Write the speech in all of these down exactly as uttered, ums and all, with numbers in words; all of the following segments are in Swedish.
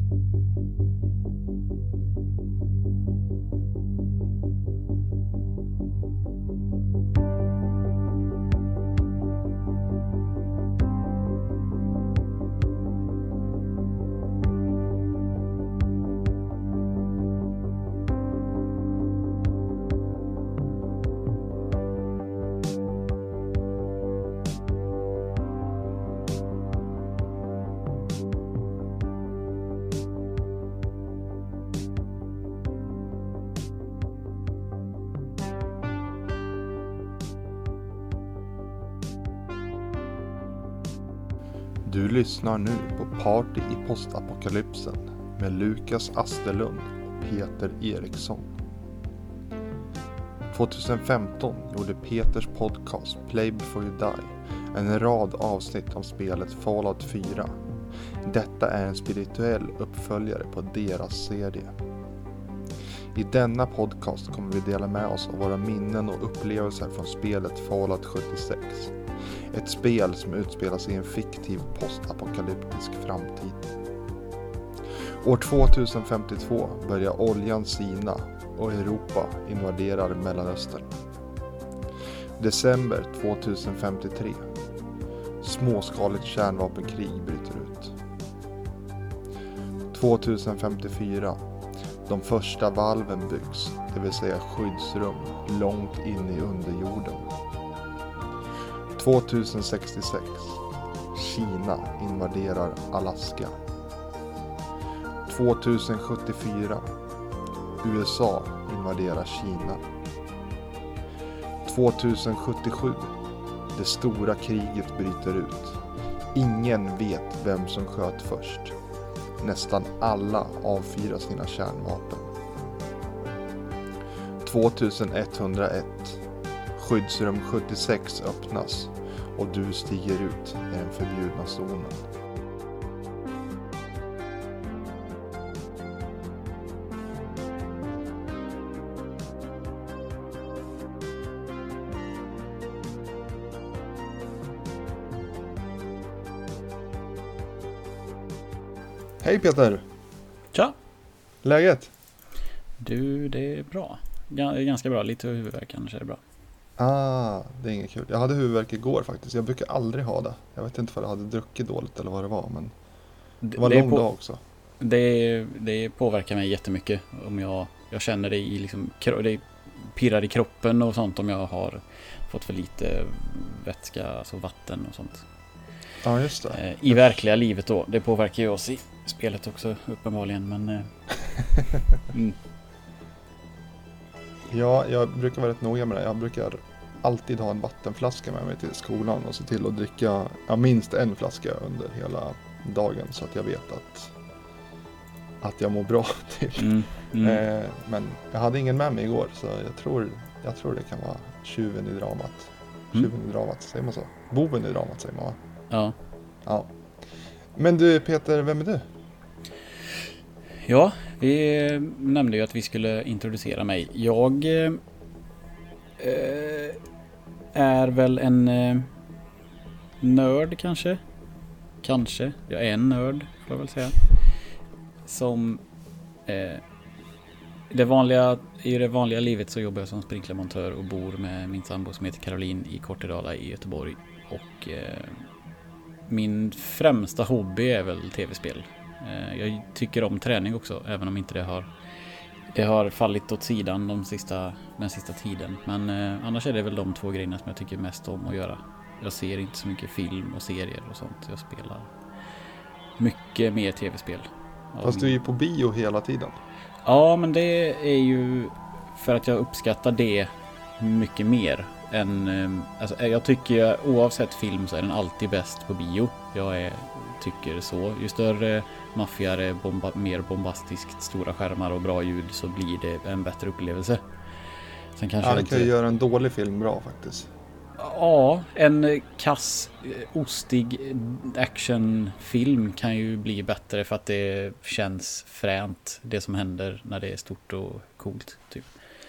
Du lyssnar nu på Party i postapokalypsen med Lukas Asterlund och Peter Eriksson. tjugohundrafemton gjorde Peters podcast Play Before You Die en rad avsnitt om spelet Fallout fyra. Detta är en spirituell uppföljare på deras serie. I denna podcast kommer vi dela med oss av våra minnen och upplevelser från spelet Fallout sjuttiosex. Ett spel som utspelar sig i en fiktiv postapokalyptisk framtid. År tjugohundrafemtiotvå börjar oljan sina och Europa invaderar Mellanöstern. December tjugohundrafemtiotre. Småskaligt kärnvapenkrig bryter ut. tjugohundrafemtiofyra. De första valven byggs, det vill säga skyddsrum långt in i underjorden. tjugohundrasextiosex. Kina invaderar Alaska. tjugohundrasjuttiofyra. U S A invaderar Kina. tjugohundrasjuttiosju. Det stora kriget bryter ut. Ingen vet vem som sköt först. Nästan alla avfyrar sina kärnvapen. tjugohundraett. Skyddsrum sjuttiosex öppnas och du stiger ut i den förbjudna zonen. Hej Peter! Tja! Läget? Du, det är bra. G- ganska bra, lite huvudvärk kanske är det bra. Ah, det är inget kul. Jag hade huvudvärk igår faktiskt. Jag brukar aldrig ha det. Jag vet inte om jag hade druckit dåligt eller vad det var, men det var en lång på- dag också. Det, det påverkar mig jättemycket om jag, jag känner det i liksom, det pirrar i kroppen och sånt om jag har fått för lite vätska, alltså vatten och sånt. Ja, ah, just det. I verkliga livet då. Det påverkar ju oss i spelet också uppenbarligen, men mm. Ja, jag brukar vara rätt noga med det. Jag brukar alltid ha en vattenflaska med mig till skolan och se till att dricka ja, minst en flaska under hela dagen så att jag vet att, att jag mår bra till. Mm, mm. Eh, men jag hade ingen med mig igår så jag tror, jag tror det kan vara tjuven i dramat. Tjuven Mm. i dramat, säger man så? Boven i dramat säger man, va? Ja. Ja. Men du Peter, vem är du? Ja, vi nämnde ju att vi skulle introducera mig. Jag eh, är väl en eh, nörd kanske. Kanske. Jag är en nörd, får jag väl säga. Som eh, det vanliga, i det vanliga livet så jobbar jag som sprinklermontör och bor med min sambo som heter Caroline i Kortedala i Göteborg. Och eh, min främsta hobby är väl tv-spel. Jag tycker om träning också, även om inte det har det har fallit åt sidan de sista, den sista tiden. Men eh, annars är det väl de två grejerna som jag tycker mest om att göra. Jag ser inte så mycket film och serier och sånt. Jag spelar mycket mer tv-spel. Fast du är ju på bio hela tiden. Ja, men det är ju för att jag uppskattar det mycket mer än, eh, alltså, jag tycker oavsett film så är den alltid bäst på bio. Jag är, tycker så. Ju större maffigare, bomba, mer bombastiskt, stora skärmar och bra ljud så blir det en bättre upplevelse. Sen kanske Ja, det inte... kan ju göra en dålig film bra faktiskt. Ja, en kass, ostig actionfilm kan ju bli bättre för att det känns fränt, det som händer när det är stort och coolt typ.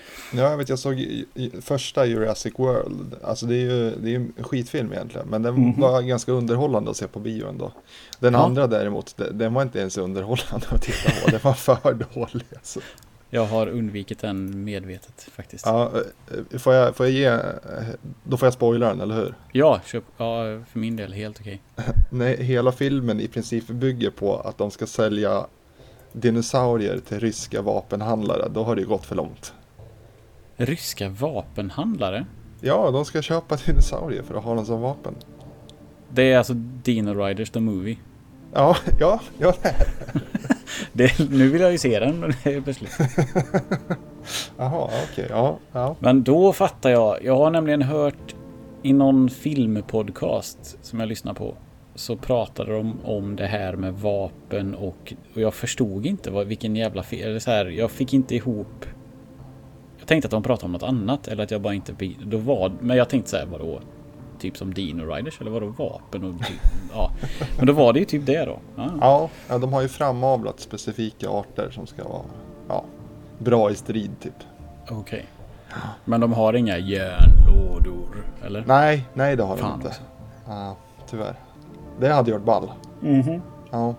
Ja, jag vet, jag såg i, i, första Jurassic World. Alltså det är ju det är ju en skitfilm egentligen. Men den mm-hmm. var ganska underhållande att se på bio ändå. Den ja. andra däremot, den, den var inte ens underhållande att titta på. Den var för dålig alltså. Jag har undvikit den medvetet faktiskt. Ja, får jag, får jag ge, då får jag spoila den, eller hur? Ja, köp, ja för min del helt okej. Nej, hela filmen i princip bygger på att de ska sälja dinosaurier till ryska vapenhandlare. Då har det ju gått för långt. Ryska vapenhandlare? Ja, de ska köpa dinosaurier för att ha dem som vapen. Det är alltså Dino Riders the Movie. Ja, ja, ja det är det. Nu vill jag ju se den, men det är beslut. Jaha, okej, okay, ja, ja. Men då fattar jag. Jag har nämligen hört i någon filmpodcast som jag lyssnar på, så pratade de om det här med vapen och, och jag förstod inte vad, vilken jävla fel, eller så här, jag fick inte ihop. Jag tänkte att de pratade om något annat, eller att jag bara inte, då var, men jag tänkte så här, vadå? Typ som Dino Riders, eller vadå vapen och typ, ja. Men då var det ju typ det då. Ja, ja, ja de har ju framavlat specifika arter som ska vara ja, bra i strid typ. Okej. Okay. Men de har inga järnlådor, eller? Nej, nej det har Fan de inte. Också. Ja, tyvärr. Det hade gjort ball. Mhm. Ja.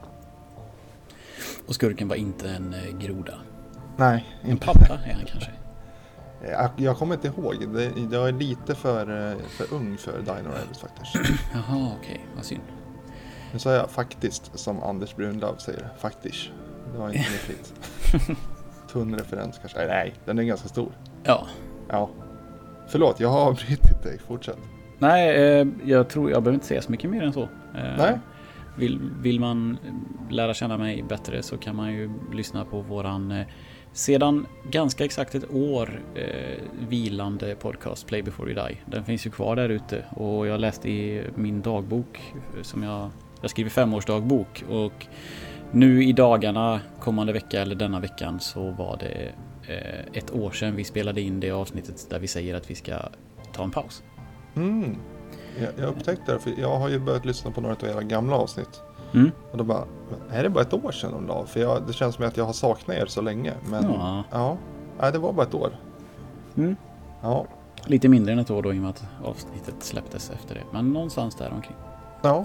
Och skurken var inte en eh, groda. Nej. En pappa är han kanske. Jag, jag kommer inte ihåg. Det, jag är lite för, för ung för Dino Riders faktiskt. Jaha, okej. Okay. Vad synd. Nu sa jag faktiskt, som Anders Brunlöv säger. Faktiskt. Det var inte mer fint. Tunn referens kanske. Nej, den är ganska stor. Ja. Ja. Förlåt, jag har avbrutit dig. Fortsätt. Nej, eh, jag tror jag behöver inte säga så mycket mer än så. Eh, Nej. Vill, vill man lära känna mig bättre så kan man ju lyssna på våran eh, sedan ganska exakt ett år eh, vilande podcast Play Before You Die. Den finns ju kvar där ute och jag läste i min dagbok som jag, jag skriver femårsdagbok och nu i dagarna, kommande vecka eller denna veckan så var det eh, ett år sedan vi spelade in det avsnittet där vi säger att vi ska ta en paus. Mm. Jag, jag upptäckte det, för jag har ju börjat lyssna på några av era gamla avsnitt. Mm. Och då bara, är det bara ett år sedan de la? För jag, det känns som att jag har saknat er så länge. Men ja, ja nej, det var bara ett år. Mm. Ja. Lite mindre än ett år då i och med att avsnittet släpptes efter det. Men någonstans där omkring. Ja.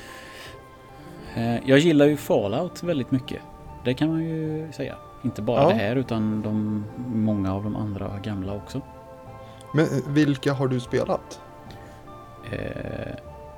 Jag gillar ju Fallout väldigt mycket. Det kan man ju säga. Inte bara ja. det här utan de, många av de andra gamla också. Men vilka har du spelat? Eh,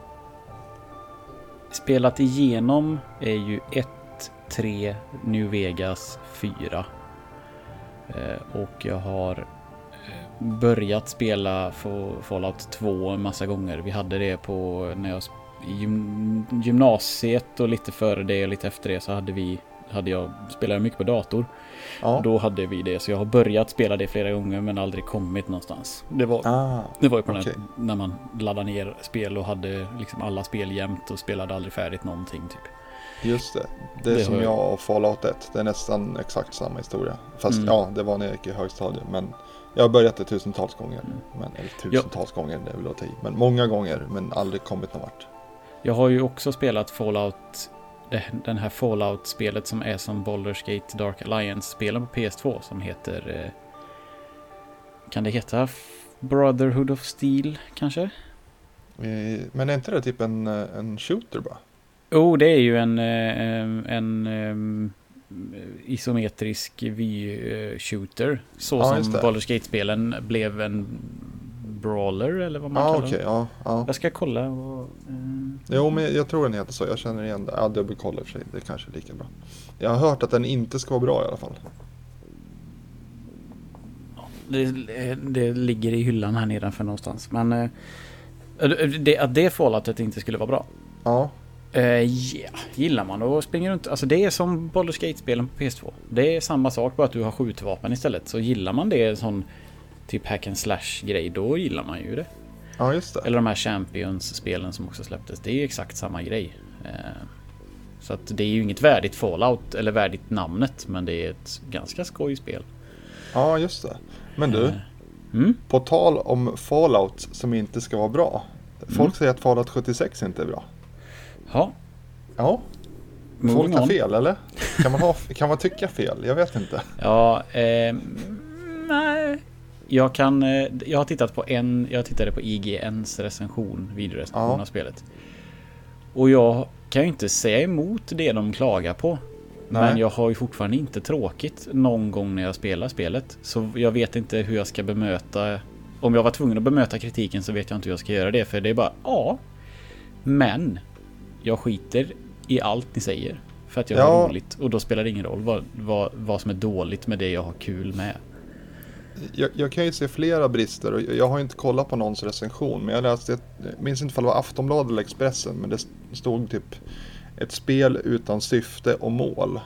spelat igenom är ju ett, tre, New Vegas, fyra. Eh, och jag har börjat spela Fallout två en massa gånger. Vi hade det på när jag i gym, gymnasiet och lite före det och lite efter det så hade vi hade jag spelat mycket på dator. Ja. Då hade vi det så jag har börjat spela det flera gånger men aldrig kommit någonstans. Det var ah, det var ju på okay. när, när man laddade ner spel och hade liksom alla spel jämt och spelade aldrig färdigt någonting typ. Just det. Det är det som jag... jag och Fallout ett. Det är nästan exakt samma historia. Fast mm. ja, det var när jag gick i högstadiet men jag har börjat det tusentals gånger. Mm. Men, eller tusentals ja. gånger, det vill jag ta i. Men många gånger, men aldrig kommit någon vart. Jag har ju också spelat Fallout, den här Fallout-spelet som är som Baldur's Gate Dark Alliance-spelen på P S två som heter, kan det heta Brotherhood of Steel kanske? Men är inte det typ en, en shooter bara? Jo, oh, det är ju en, en, en, en isometrisk vy-shooter. Så ja, som Baldur's Gate-spelen blev en brawler eller vad man ah, kallar okay, det. Ja, ja. Jag ska kolla. Och, um... Jo, men jag tror den heter så. Jag känner igen det. Ja, Double Collar sig. Det är kanske lika bra. Jag har hört att den inte ska vara bra i alla fall. Ja, det, det ligger i hyllan här nedanför någonstans. Men uh, det, att det Falloutet inte skulle vara bra. Ja. Uh, yeah. Gillar man och springer runt. Alltså det är som Baldur's Gate-spelen på P S två. Det är samma sak, bara att du har skjutvapen istället. Så gillar man det, en sån typ hack and slash grej, då gillar man ju det. Ja, just det. Eller de här Champions-spelen som också släpptes. Det är exakt samma grej. Uh, så att det är ju inget värdigt Fallout eller värdigt namnet, men det är ett ganska skojspel. Ja, just det. Men du, uh, mm? på tal om Fallout som inte ska vara bra. Folk mm. säger att Fallout sjuttiosex inte är bra. Ja. Ja. Folk har fel, eller? Kan man, ha, kan man tycka fel? Jag vet inte. Ja, eh, nej, jag kan eh, jag har tittat på en jag tittade på I G N:s recension, videorecension Ja. av spelet. Och jag kan ju inte säga emot det de klagar på. Nej. Men jag har ju fortfarande inte tråkigt någon gång när jag spelar spelet. Så jag vet inte hur jag ska bemöta. Om jag var tvungen att bemöta kritiken så vet jag inte hur jag ska göra det. För det är bara, ja. Men jag skiter i allt ni säger. För att jag Ja. har roligt. Och då spelar det ingen roll vad, vad, vad som är dåligt med det jag har kul med. Jag, jag kan ju se flera brister och jag har inte kollat på någons recension, men jag läste, ett, jag minns inte om det var Aftonbladet eller Expressen, men det stod typ ett spel utan syfte och mål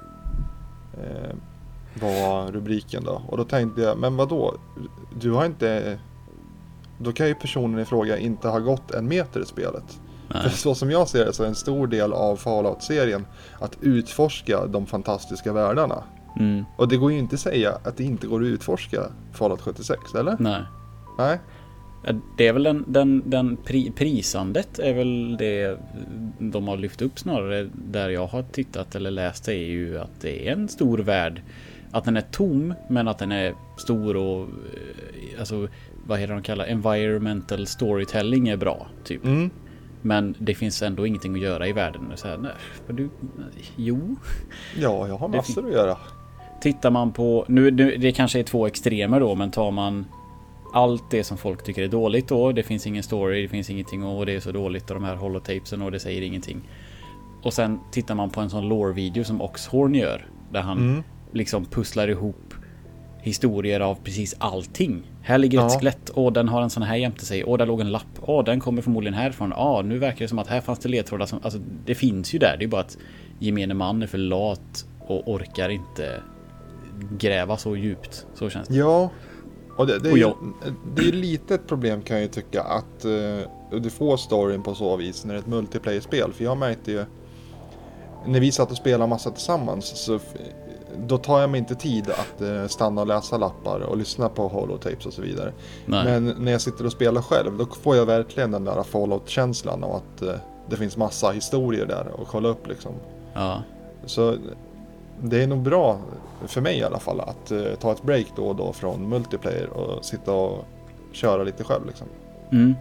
eh, var rubriken då. Och då tänkte jag, men vadå? Du har inte, då kan ju personen i fråga inte ha gått en meter i spelet. Nej. För så som jag ser det så är en stor del av Fallout-serien att utforska de fantastiska världarna. Mm. Och det går ju inte att säga att det inte går att utforska Fallout sjuttiosex, eller? Nej. Nej. Det är väl den, den, den pri, prisandet är väl det de har lyft upp snarare där jag har tittat eller läst, är ju att det är en stor värld. Att den är tom, men att den är stor och alltså, vad heter de kallar environmental storytelling är bra, typ. Mm. Men det finns ändå ingenting att göra i världen. Så här, nej, du, jo. Ja, jag har Det massor att göra. Tittar man på, nu, nu det kanske är två extremer då, men tar man allt det som folk tycker är dåligt då, det finns ingen story, det finns ingenting och det är så dåligt och de här holotapesen och det säger ingenting. Och sen tittar man på en sån lore-video som Oxhorn gör, där han Mm. liksom pusslar ihop historier av precis allting. Här ligger ett Ja. skelett, och den har en sån här jämte sig, och där låg en lapp, och den kommer förmodligen härifrån, ja nu verkar det som att här fanns det ledtrådar som, alltså det finns ju där, det är bara att gemene man är för lat och orkar inte gräva så djupt, så känns det. Ja, och det, det, är, Och ju- jag- det är lite ett problem kan jag ju tycka att uh, du får storyn på så vis när det är ett multiplayer-spel. För jag märkte ju, när vi satt och spelade massa tillsammans, så f- då tar jag mig inte tid att uh, stanna och läsa lappar och lyssna på holotapes och så vidare. Nej. Men när jag sitter och spelar själv, då får jag verkligen den där Fallout-känslan av att uh, det finns massa historier där och kolla upp liksom. Ja. Så det är nog bra, för mig i alla fall, att uh, ta ett break då och då från multiplayer och sitta och köra lite själv liksom. Mm.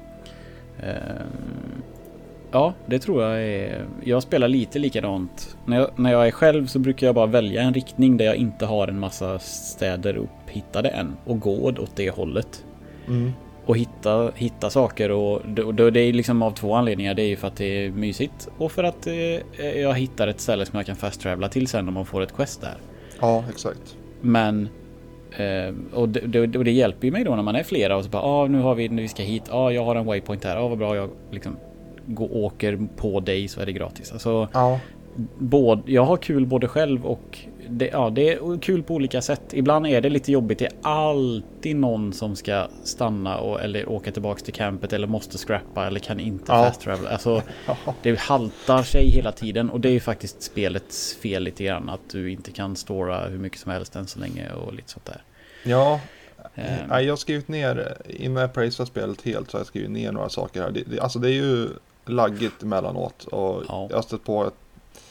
Ehm, ja, det tror jag är... Jag spelar lite likadant. När jag, när jag är själv så brukar jag bara välja en riktning där jag inte har en massa städer upphittade än, och gå åt det hållet. Mm. Och hitta, hitta saker, och då, då, det är liksom av två anledningar. Det är ju för att det är mysigt, och för att eh, jag hittar ett ställe som jag kan fast travela till sen om man får ett quest där. Ja, exakt. Men eh, och, det, det, och det hjälper ju mig då när man är flera och så bara, ah, nu har vi, nu vi ska hit, ah, jag har en waypoint här, ah, vad bra, jag liksom går, åker på dig så är det gratis. Alltså, Ja, både, jag har kul både själv och det, ja, det är kul på olika sätt. Ibland är det lite jobbigt. Det är alltid någon som ska stanna och, eller åka tillbaka till campet, eller måste scrappa, eller kan inte Ja. fast travel. Alltså, det haltar sig hela tiden, och det är ju faktiskt spelets fel lite grann, att du inte kan stora hur mycket som helst än så länge och lite sånt där. ja. Ehm. Nej, jag har skrivit ner, innan jag praisar spelet helt så har jag skrivit ner några saker här. Det, det, alltså det är ju laggigt emellanåt, och Ja. jag har stött på ett,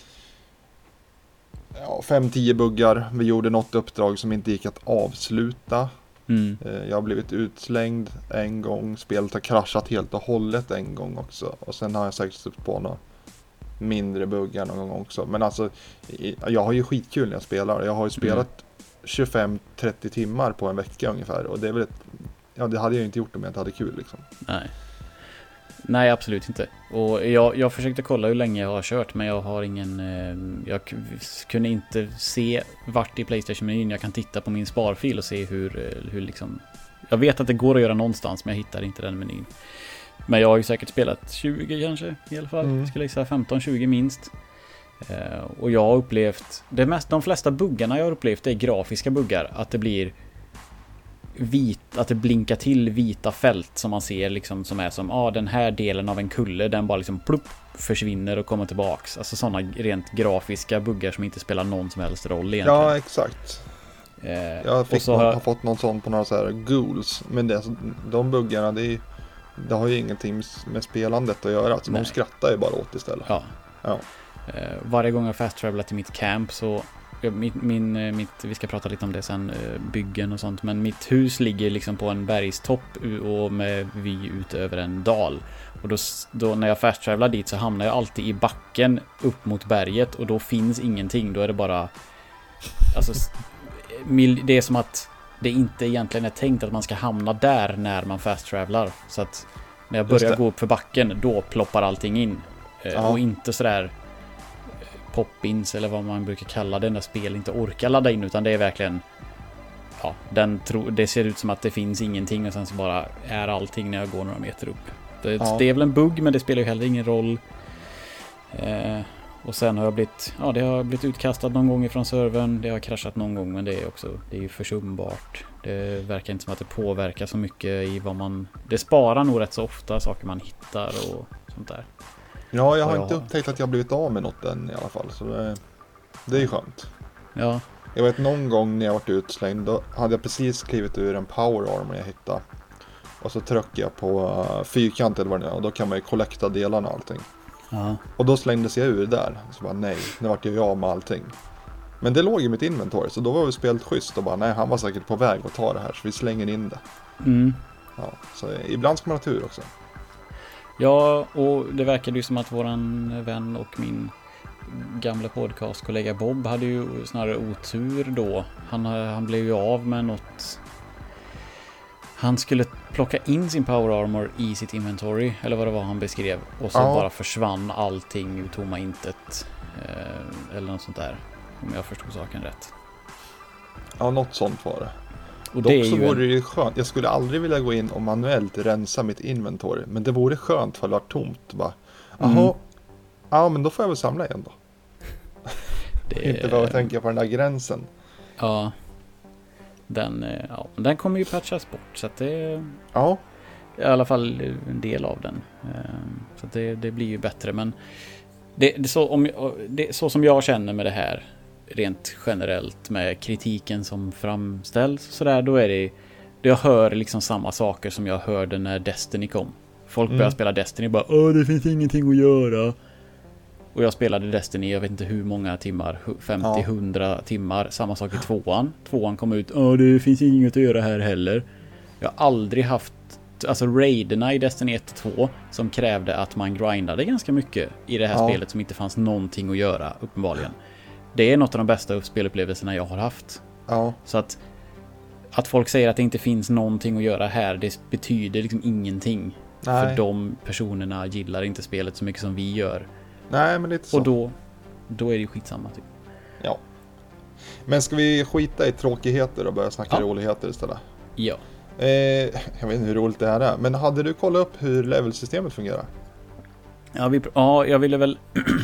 ja, fem tio buggar. Vi gjorde något uppdrag som inte gick att avsluta. Mm. Eh, Jag har blivit utslängd en gång. Spelet har kraschat helt och hållet en gång också. Och sen har jag säkert stött på några mindre buggar någon gång också. Men alltså, i- jag har ju skitkul när jag spelar. Jag har ju spelat tjugofem trettio timmar på en vecka ungefär. Och det är väl ett, ja, det hade jag ju inte gjort om jag inte hade kul liksom. Nej. Nej, absolut inte. Och jag, jag försökte kolla hur länge jag har kört, men jag har ingen... Eh, jag k- kunde inte se vart i PlayStation-menyn jag kan titta på min sparfil och se hur, eh, hur liksom... Jag vet att det går att göra någonstans, men jag hittar inte den menyn. Men jag har ju säkert spelat tjugo kanske, i alla fall. Mm. Skulle jag säga femton tjugo minst. Eh, och jag har upplevt... Det mest, de flesta buggarna jag har upplevt är grafiska buggar. Att det blir... vit, att det blinkar till vita fält som man ser liksom, som är som, ja ah, den här delen av en kulle, den bara liksom plupp, försvinner och kommer tillbaks. Alltså sådana rent grafiska buggar som inte spelar någon som helst roll egentligen. Ja, exakt. eh, Jag fick och så någon, har har jag, fått någon sån på några så här ghouls. Men det, de buggarna, det, är, det har ju ingenting med spelandet att göra. Alltså, Nej. de skrattar ju bara åt istället. ja, Ja. eh, varje gång jag fast travelar till mitt camp så min, min, mitt, vi ska prata lite om det sen, byggen och sånt, men mitt hus ligger liksom på en bergstopp och med vy ut över en dal. Och då, då när jag fast travelar dit så hamnar jag alltid i backen upp mot berget och då finns ingenting, då är det bara alltså, det är som att det inte egentligen är tänkt att man ska hamna där när man fast travelar, så att när jag börjar gå upp för backen då ploppar allting in. Ja. Och inte sådär pop-ins eller vad man brukar kalla det när spel inte orkar ladda in, utan det är verkligen ja, den tro, det ser ut som att det finns ingenting och sen så bara är allting när jag går några meter upp. Det, ja. det är väl en bugg, men det spelar ju heller ingen roll. Eh, och sen har jag blivit ja, det har blivit utkastat någon gång ifrån servern, det har kraschat någon gång, men det är också det är ju försumbart. Det verkar inte som att det påverkar så mycket i vad man, det sparar nog rätt så ofta saker man hittar och sånt där. Ja, jag har jag inte har. upptäckt att jag har blivit av med något än i alla fall, så det, det är ju skönt. Ja. Jag vet någon gång när jag varit utslängd, då hade jag precis klivit ur en power armor jag hittade. Och så tryckte jag på fyrkant eller vad det är, och då kan man ju kollekta delarna och allting. Ja. Och då slängdes jag ur där, så bara nej, nu vart jag av med allting. Men det låg i mitt inventory, så då var vi spelat schysst och bara nej, han var säkert på väg att ta det här, så vi slänger in det. Mm. Ja, så ibland ska man ha tur också. Ja, och det verkade ju som att våran vän och min gamla podcastkollega Bob hade ju snarare otur då. Han, han blev ju av med något. Han skulle plocka in sin power armor i sitt inventory, eller vad det var han beskrev. Och så ja. bara försvann allting ur tomma intet. Eh, eller något sånt där, om jag förstod saken rätt. Ja, något sånt var det. Och Dock det är så ju vore en... det ju skönt. Jag skulle aldrig vilja gå in och manuellt rensa mitt inventory. Men det vore skönt för det var tomt. Bara, jaha, mm. ja men då får jag väl samla igen då. Det är... Inte bara att tänka på den där gränsen. Ja. Den, ja, den kommer ju patchas bort. Så att det ja. i alla fall en del av den. Så att det, det blir ju bättre. Men det, det, så, om, det, så som jag känner med det här rent generellt med kritiken som framställs så där, då är det, jag hör liksom samma saker som jag hörde när Destiny kom. Folk börjar mm. spela Destiny och bara, åh det finns ingenting att göra. Och jag spelade Destiny, jag vet inte hur många timmar, femtio till hundra timmar, samma sak i tvåan. Tvåan kom ut, åh det finns inget att göra här heller. Jag har aldrig haft, alltså raiderna i Destiny ett och två som krävde att man grindade ganska mycket i det här ja. spelet som inte fanns någonting att göra, uppenbarligen. Det är något av de bästa spelupplevelserna jag har haft. Ja. Så att att folk säger att det inte finns någonting att göra här, det betyder liksom ingenting. Nej. För de personerna gillar inte spelet så mycket som vi gör. Nej, men lite så. Och då, då är det ju skitsamma typ. Ja. Men ska vi skita i tråkigheter och börja snacka ja. roligheter istället? Ja. Eh, jag vet inte hur roligt det här är, men hade du kollat upp hur levelsystemet fungerar? Ja, vi, ja jag ville väl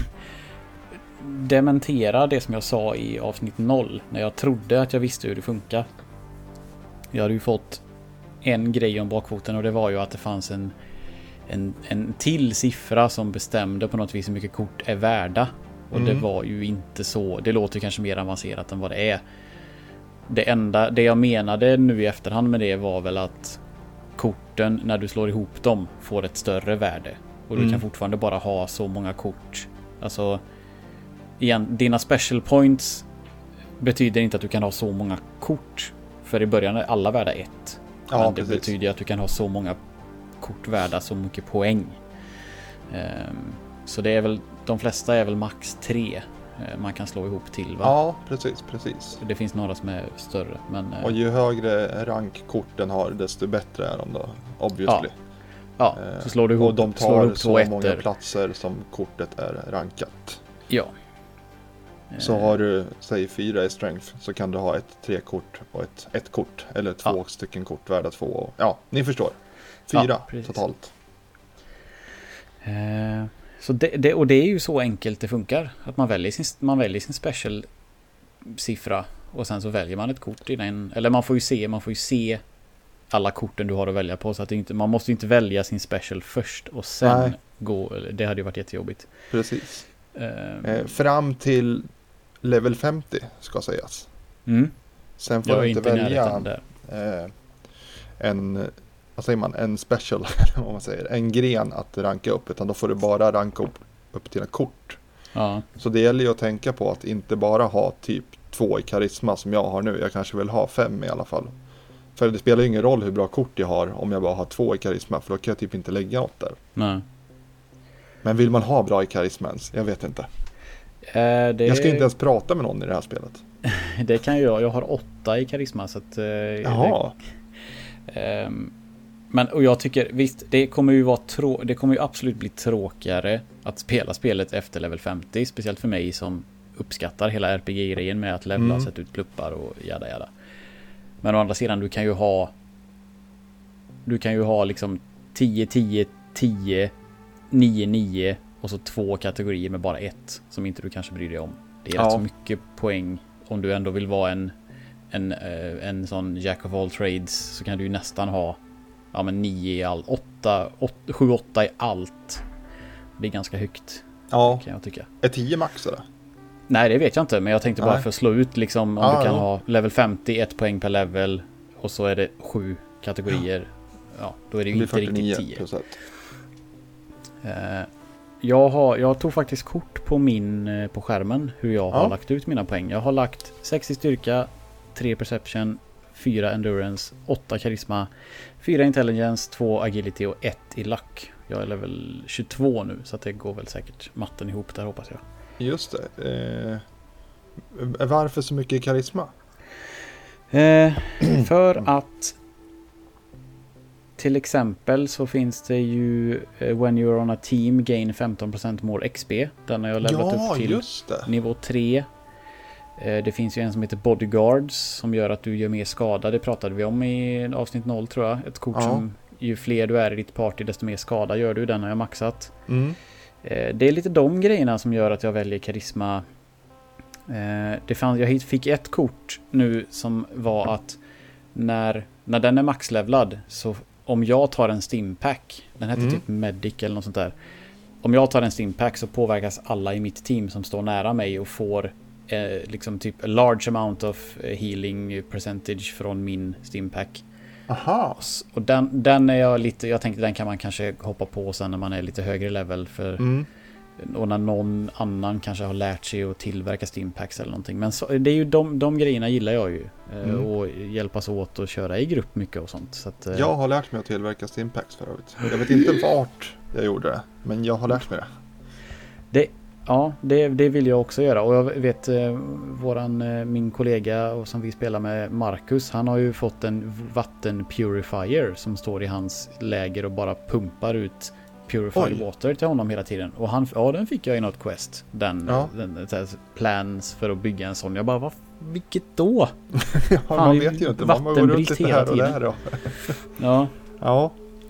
dementera det som jag sa i avsnitt noll när jag trodde att jag visste hur det funkar. Jag hade ju fått en grej om bakfoten och det var ju att det fanns en En, en till siffra som bestämde på något vis hur mycket kort är värda. Och mm. det var ju inte så. Det låter kanske mer avancerat än vad det är. Det enda, det jag menade nu i efterhand med det var väl att korten, när du slår ihop dem, får ett större värde. Och du mm. kan fortfarande bara ha så många kort. Alltså, igen, dina special points betyder inte att du kan ha så många kort. För i början är alla värda ett. Ja, men det precis. betyder att du kan ha så många kort värda så mycket poäng. Um, så det är väl, de flesta är väl max tre uh, man kan slå ihop till, va? Ja, precis, precis. Det finns några som är större, men... Uh, och ju högre rank korten har, desto bättre är de då, obviously. Ja, ja så slår du ihop, och de tar ihop så många ettor. Platser som kortet är rankat. Ja. Så har du, säg fyra i strength, så kan du ha ett tre kort och ett ett kort, eller två ja. stycken kort värda två. Och, ja, ni förstår. Fyra ja, totalt. Eh, så det, det, och det är ju så enkelt det funkar. Att man väljer sin, man väljer sin special siffra och sen så väljer man ett kort i den. Eller man får ju se, man får ju se alla korten du har att välja på. Så att det inte, man måste ju inte välja sin special först och sen Nej. gå. Det hade ju varit jättejobbigt. Precis. Eh, eh, fram till level femtio ska sägas. Mm. Sen får du inte välja eh, en... vad säger man, en special, vad man säger, en gren att ranka upp, utan då får du bara ranka upp, upp dina kort. Ja. Så det gäller ju att tänka på att inte bara ha typ två i karisma som jag har nu. Jag kanske vill ha fem i alla fall. För det spelar ingen roll hur bra kort jag har om jag bara har två i karisma. För då kan jag typ inte lägga något där. Nej. Men vill man ha bra i karisma ens? Jag vet inte. Äh, det... Jag ska inte ens prata med någon i det här spelet. Det kan jag. Jag har åtta i karisma. Så att, uh, Jaha. Det, um, men och jag tycker, visst, det kommer ju vara trå- det kommer ju absolut bli tråkigare att spela spelet efter level femtio. Speciellt för mig som uppskattar hela R P G-grejen med att levla, mm. sätta ut pluppar och jada jada. Men å andra sidan, du kan ju ha du kan ju ha liksom tio, tio, tio, nio, nio och så två kategorier med bara ett som inte du kanske bryr dig om. Det är ja. rätt så mycket poäng om du ändå vill vara en en, en sån jack of all trades, så kan du ju nästan ha ja men nio i allt, åtta, åtta, sju, åtta i allt. Det är ganska högt. Ja. Kan jag tycka. Är tio max eller? Nej, det vet jag inte, men jag tänkte bara Nej. för att slå ut liksom om ah, du kan ja. ha level femtio, ett poäng per level och så är det sju kategorier. Ja, då är det ju inte riktigt tio. Uh, jag har jag tog faktiskt kort på min på skärmen hur jag ja. har lagt ut mina poäng. Jag har lagt sex i styrka, tre perception, fyra endurance, åtta karisma, fyra intelligence, två agility och ett i luck. Jag är level tjugotvå nu, så att det går väl säkert matten ihop där, hoppas jag. Just det. Eh, varför så mycket karisma? Eh, för att till exempel så finns det ju uh, when you're on a team gain femton procent more X P. Den har jag levlat ja, upp till just det. nivå tre. Eh, det finns ju en som heter Bodyguards som gör att du gör mer skada. Det pratade vi om i avsnitt noll tror jag. Ett kort ja. som ju fler du är i ditt party desto mer skada gör du. Den har jag maxat. Mm. Det är lite de grejerna som gör att jag väljer karisma. Det fann, jag fick ett kort nu som var att när, när den är maxlevlad, så om jag tar en stimpack, den heter mm. typ medic eller något sånt där. Om jag tar en stimpack så påverkas alla i mitt team som står nära mig och får eh, liksom typ a large amount of healing percentage från min stimpack. Aha. Och den, den är jag lite, jag tänkte den kan man kanske hoppa på sen när man är lite högre level för mm. och när någon annan kanske har lärt sig att tillverka stimpacks eller någonting. Men så, det är ju de, de grejerna gillar jag ju mm. och hjälpas åt att köra i grupp mycket och sånt. Så att, jag har lärt mig att tillverka stimpacks förut. Jag vet inte vart jag gjorde det, men jag har lärt mig det. Det Ja, det, det vill jag också göra. Och jag vet eh, våran, eh, min kollega och som vi spelar med, Marcus, han har ju fått en vattenpurifier som står i hans läger och bara pumpar ut purified Oj. water till honom hela tiden. Och han, ja, den fick jag i något quest. Den, ja. den här, plans för att bygga en sån. Jag bara, vad, vilket då? Ja, man vet ju inte. Man går runt lite här och där då. Ja. Ja.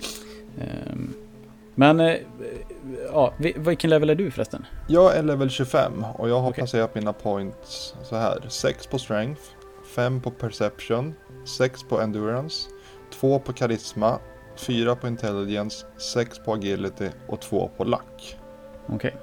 Um, men eh, ja, vilken level är du förresten? Jag är level tjugofem och jag har okay. placerat mina points så här. sex på strength, fem på perception, sex på endurance, två på karisma, fyra på intelligence, sex på agility och två på luck. Okej. Okay.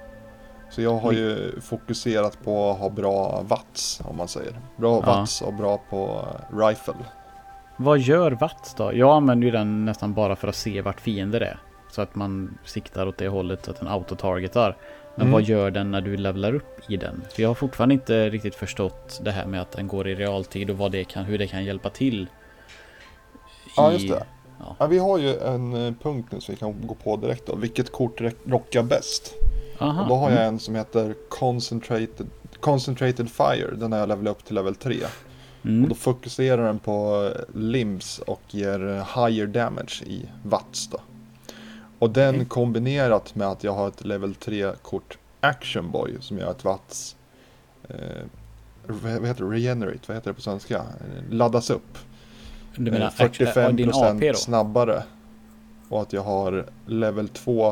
Så jag har ju fokuserat på att ha bra watts, om man säger. Bra ja. watts och bra på rifle. Vad gör watts då? Jag använder ju den nästan bara för att se vart fiender är. Så att man siktar åt det hållet så att den autotargetar. Men mm. vad gör den när du levlar upp i den? För jag har fortfarande inte riktigt förstått det här med att den går i realtid och vad det kan, hur det kan hjälpa till. I, ja, just det. Ja. Ja, vi har ju en punkt nu som vi kan gå på direkt då. Vilket kort rockar bäst? Aha. Och då har jag en som heter Concentrated, Concentrated Fire. Den har jag levelat upp till level tre. Mm. Och då fokuserar den på limbs och ger higher damage i watts då. Och den okay. kombinerat med att jag har ett level tre-kort Action Boy som gör att watts eh, vad heter det? Regenerate, vad heter det på svenska? Laddas upp. Du menar fyrtiofem procent snabbare. Och att jag har level två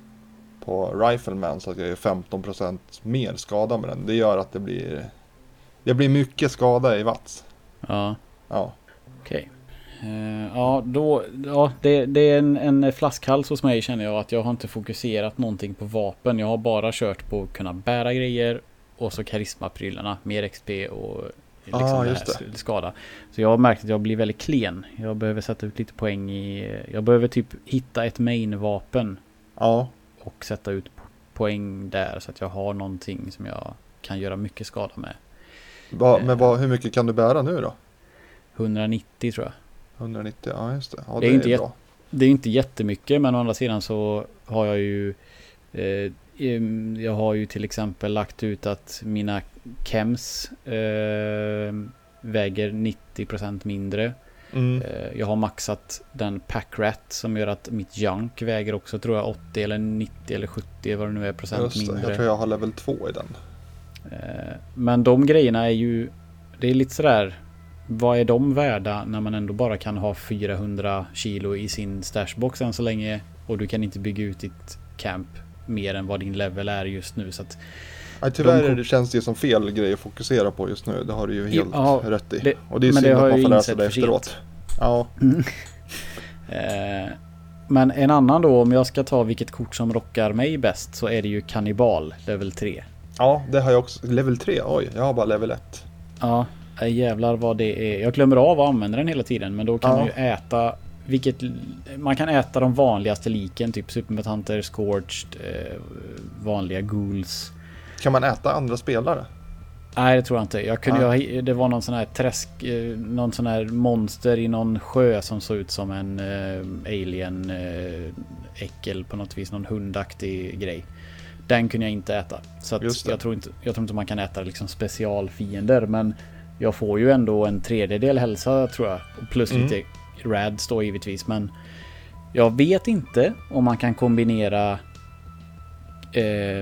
på Rifleman så att jag är femton procent mer skada med den. Det gör att det blir det blir mycket skada i watts. Ja. Ja. Okej. Okay. Uh, ja, då, ja det, det är en, en flaskhals hos mig, känner jag, att jag har inte fokuserat någonting på vapen. Jag har bara kört på att kunna bära grejer och så karismaprylarna, mer X P och liksom ah, just det. skada. Så jag har märkt att jag blir väldigt klen. Jag behöver sätta ut lite poäng i, jag behöver typ hitta ett main-vapen. Ja. Och sätta ut poäng där så att jag har någonting som jag kan göra mycket skada med. Va, men vad, hur mycket kan du bära nu då? hundranittio tror jag. hundranittio, ja just det. Ja, det, det är är, inte bra. Jät- det är inte jättemycket, men å andra sidan så har jag ju eh, jag har ju till exempel lagt ut att mina chems eh, väger nittio procent mindre. Mm. Jag har maxat den packrat som gör att mitt junk väger också, tror jag, åttio eller nittio eller sjuttio vad det nu är procent Just det, mindre. jag tror jag har level två i den. Men de grejerna är ju, det är lite sådär, vad är de värda när man ändå bara kan ha fyrahundra kilo i sin stashbox än så länge, och du kan inte bygga ut ditt camp mer än vad din level är just nu, så att Nej, tyvärr de... det känns det som fel grej att fokusera på just nu. Det har du ju helt ja, rätt i. Det, och det är men synd det att man får läsa insett det efteråt. Ja. Mm. eh, men en annan då, om jag ska ta vilket kort som rockar mig bäst, så är det ju kannibal level tre. Ja, det har jag också. Level tre, oj, jag har bara level ett. Ja, jävlar vad det är. Jag glömmer av att använda den hela tiden, men då kan ja. man ju äta vilket, man kan äta de vanligaste liken, typ supermutanter, scorched, eh, vanliga ghouls. Kan man äta andra spelare? Nej, det tror jag inte. Jag kunde, ja. jag, det var någon sån här träsk, eh, någon sån här monster i någon sjö som såg ut som en eh, alien eh, äckel på något vis, någon hundaktig grej. Den kunde jag inte äta. Så att jag tror inte jag tror inte man kan äta liksom specialfiender, men jag får ju ändå en tredjedel hälsa, tror jag, plus mm. lite rads då givetvis, men jag vet inte om man kan kombinera eh,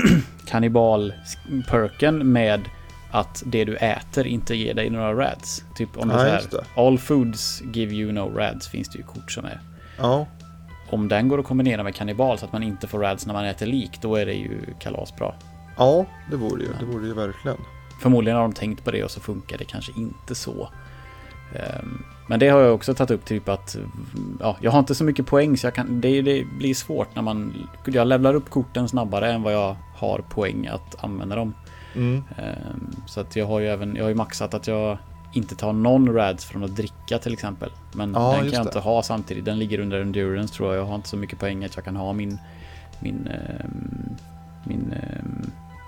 kannibal-perken med att det du äter inte ger dig några rads. Typ om det är så här, all foods give you no rads, finns det ju kort som är. Ja. Om den går att kombinera med kannibal så att man inte får rads när man äter lik, då är det ju kalasbra. Ja, det vore ju, det vore ju verkligen. Förmodligen har de tänkt på det och så funkar det kanske inte så. Um, men det har jag också tagit upp, typ att ja, jag har inte så mycket poäng, så jag kan, det, det blir svårt när man, jag levlar upp korten snabbare än vad jag har poäng att använda dem. Mm. Um, så att jag har ju även, jag har ju maxat att jag inte tar någon rads från att dricka till exempel. Men ja, den kan jag det. inte ha samtidigt. Den ligger under endurance, tror jag. Jag har inte så mycket poäng att jag kan ha min min um, min um,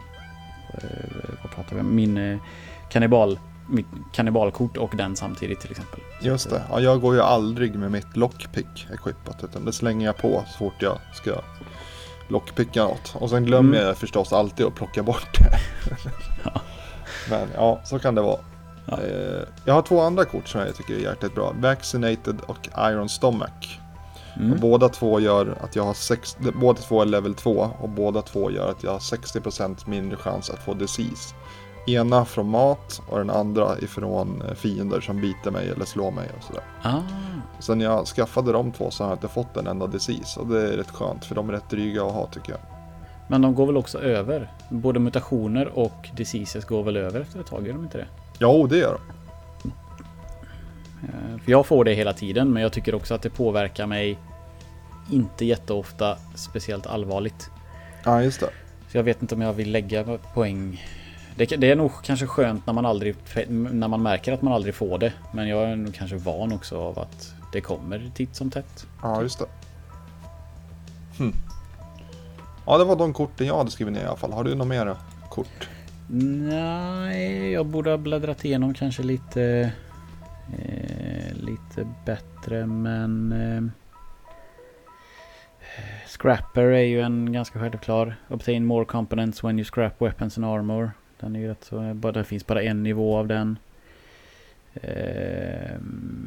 uh, vad pratar vi om? Min uh, kannibal mitt kannibalkort och den samtidigt till exempel. Just det. Ja, jag går ju aldrig med mitt lockpick equippat, utan det slänger jag på så fort jag ska lockpicka något. Och sen glömmer mm. jag förstås alltid att plocka bort det. Ja. Men ja, så kan det vara. Ja. Jag har två andra kort som jag tycker är jäkligt bra. Vaccinated och Iron Stomach. Mm. Och båda två gör att jag har sex, båda två är level två, och båda två gör att jag har sextio procent mindre chans att få disease. Ena från mat och den andra ifrån fiender som biter mig eller slår mig och sådär. Ah. Sen jag skaffade de två så har jag inte fått en enda disease, och det är rätt skönt, för de är rätt dryga att ha, tycker jag. Men de går väl också över? Både mutationer och diseases går väl över efter ett tag, gör de inte det? Jo, det gör de. För jag får det hela tiden, men jag tycker också att det påverkar mig inte jätteofta speciellt allvarligt. Ja, just det. Så jag vet inte om jag vill lägga poäng. Det, det är nog kanske skönt när man aldrig när man märker att man aldrig får det, men jag är nog kanske van också av att det kommer titt som tätt. Ja, just det. Hm. Ja, det var de korten jag hade skrivit ner i alla fall. Har du några mera kort? Nej, jag borde ha bläddrat igenom kanske lite eh, lite bättre, men eh, Scrapper är ju en ganska självklar. Obtain more components when you scrap weapons and armor. Den är ju rätt så, bara, det finns bara en nivå av den. Eh,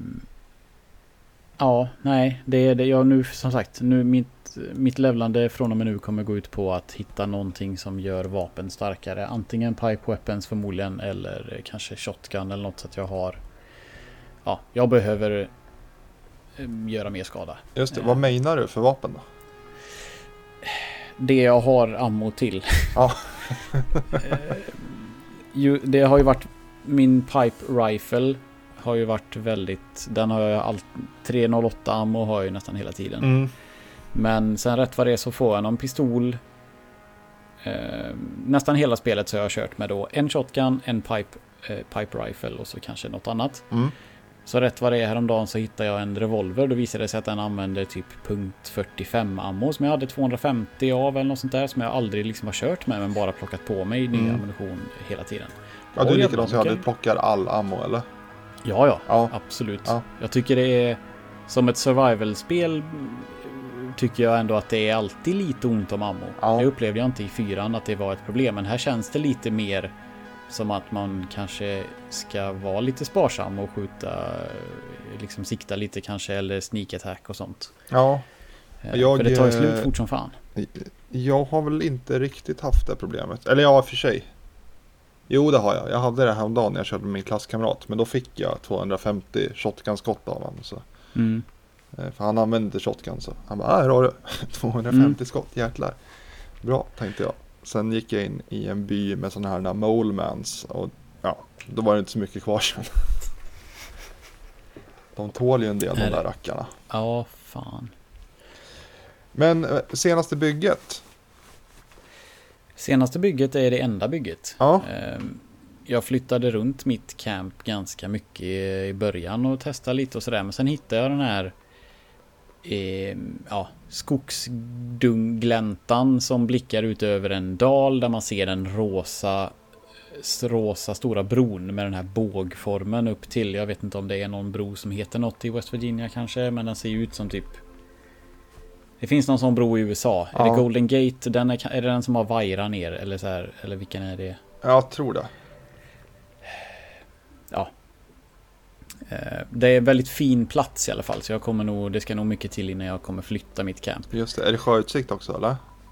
ja, nej, det är det. Jag nu, som sagt, nu mitt, mitt levlande från och med nu kommer gå ut på att hitta någonting som gör vapen starkare. Antingen pipe weapons förmodligen, eller kanske shotgun eller något, så att jag har, ja, jag behöver göra mer skada. Just det, vad menar du för vapen då? Det jag har ammo till. Ja. ju, det har ju varit, min pipe rifle har ju varit väldigt, den har jag allt, tre noll åtta ammo har jag ju nästan hela tiden. Mm. Men sen rätt vad det är så får jag någon pistol. Eh, nästan hela spelet så har jag kört med då en shotgun, en pipe, eh, pipe rifle och så kanske något annat. Mm. Så rätt vad det är häromdagen så hittade jag en revolver. Då visade det sig att den använde typ punkt fyrtiofem ammo som jag hade tvåhundrafemtio av eller något sånt där som jag aldrig liksom har kört med men bara plockat på mig mm. ny ammunition hela tiden. Ja, du är likadant som jag, du plockar all ammo eller? Ja, ja, ja. Absolut. Ja. Jag tycker det är som ett survival-spel tycker jag ändå att det är alltid lite ont om ammo. Ja. Det upplevde jag inte i fyran att det var ett problem, men här känns det lite mer som att man kanske ska vara lite sparsam och skjuta, liksom sikta lite kanske, eller sneak attack och sånt. Ja. Jag, för det tar ju slut fort som fan. Jag har väl inte riktigt haft det problemet. Eller ja, för sig. Jo, det har jag. Jag hade det här om dagen när jag körde med min klasskamrat. Men då fick jag tvåhundrafemtio shotgun-skott av honom. Så. Mm. För han använde inte shotgun så. Han bara, här har du tvåhundrafemtio mm. skott, jäklar. Bra, tänkte jag. Sen gick jag in i en by med sådana här molemans. Och ja, då var det inte så mycket kvar sen. De tål ju en del, de där rackarna. Ja, fan. Men senaste bygget? Senaste bygget är det enda bygget. Ja. Jag flyttade runt mitt camp ganska mycket i början och testade lite och sådär. Men sen hittade jag den här eh, ja, skogsdunggläntan som blickar ut över en dal där man ser den rosa, rosa stora bron med den här bågformen upp till. Jag vet inte om det är någon bro som heter något i West Virginia kanske, men den ser ut som typ... Det finns någon sån bro i U S A. Ja. Är det Golden Gate? Den är, är det den som har vajrar ner? Eller, så här, eller vilken är det? Jag tror det. Ja. Det är en väldigt fin plats i alla fall. Så jag kommer nog, det ska nog mycket till innan jag kommer flytta mitt camp. Just det. Är det sjöutsikt också eller?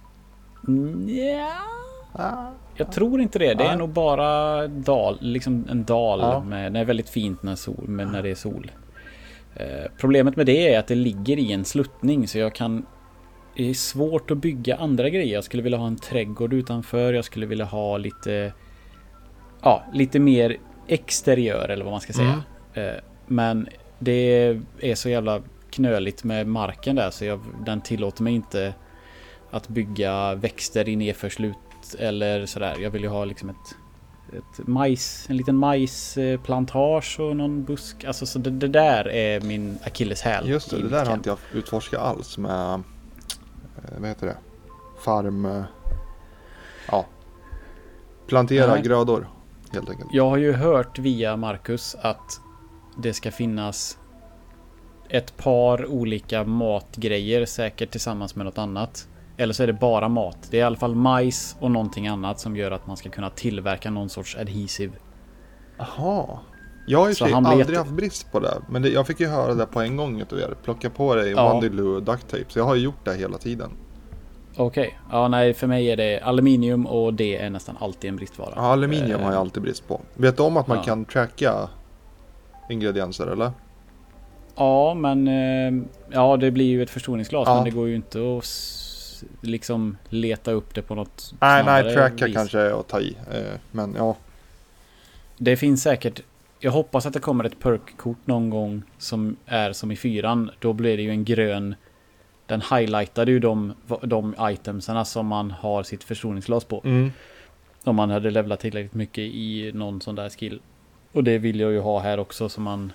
Ja. Ah. Jag tror inte det. Det är ah. nog bara dal, liksom en dal. Ah. Med, det är väldigt fint när, sol, med, när det är sol. Eh, problemet med det är att det ligger i en sluttning. Så jag kan... Det är svårt att bygga andra grejer. Jag skulle vilja ha en trädgård utanför. Jag skulle vilja ha lite... Ja, lite mer exteriör eller vad man ska säga. Mm. Eh, men det är så jävla knöligt med marken där. Så jag, den tillåter mig inte att bygga växter i nedförslut eller sådär. Jag vill ju ha liksom ett... Ett majs, en liten majsplantage och någon busk. Alltså så det, det där är min akilleshäl. Just det, det där har inte jag utforskat alls med, vad heter det? Farm, ja. Plantera Nej. grödor helt enkelt. Jag har ju hört via Marcus att det ska finnas ett par olika matgrejer säkert tillsammans med något annat. Eller så är det bara mat. Det är i alla fall majs och någonting annat som gör att man ska kunna tillverka någon sorts adhesiv. Aha. Jag har ju aldrig jätte... haft brist på det. Men det, jag fick ju höra det på en gång. Att du plocka på dig ja. Wonderloo duct tape. Så jag har ju gjort det hela tiden. Okej. Okay. Ja, nej, för mig är det aluminium och det är nästan alltid en bristvara. Ja, aluminium uh, har jag alltid brist på. Vet du om att man ja. kan tracka ingredienser, eller? Ja, men uh, ja, det blir ju ett förstoringsglas. Ja. Men det går ju inte att liksom leta upp det på något nej nej tracka kanske är att ta i eh, men ja det finns säkert. Jag hoppas att det kommer ett perkkort någon gång som är som i fyran. Då blir det ju en grön, den highlightade ju de, de itemsarna som man har sitt förstoringsglas på mm. om man hade levlat tillräckligt mycket i någon sån där skill, och det vill jag ju ha här också så man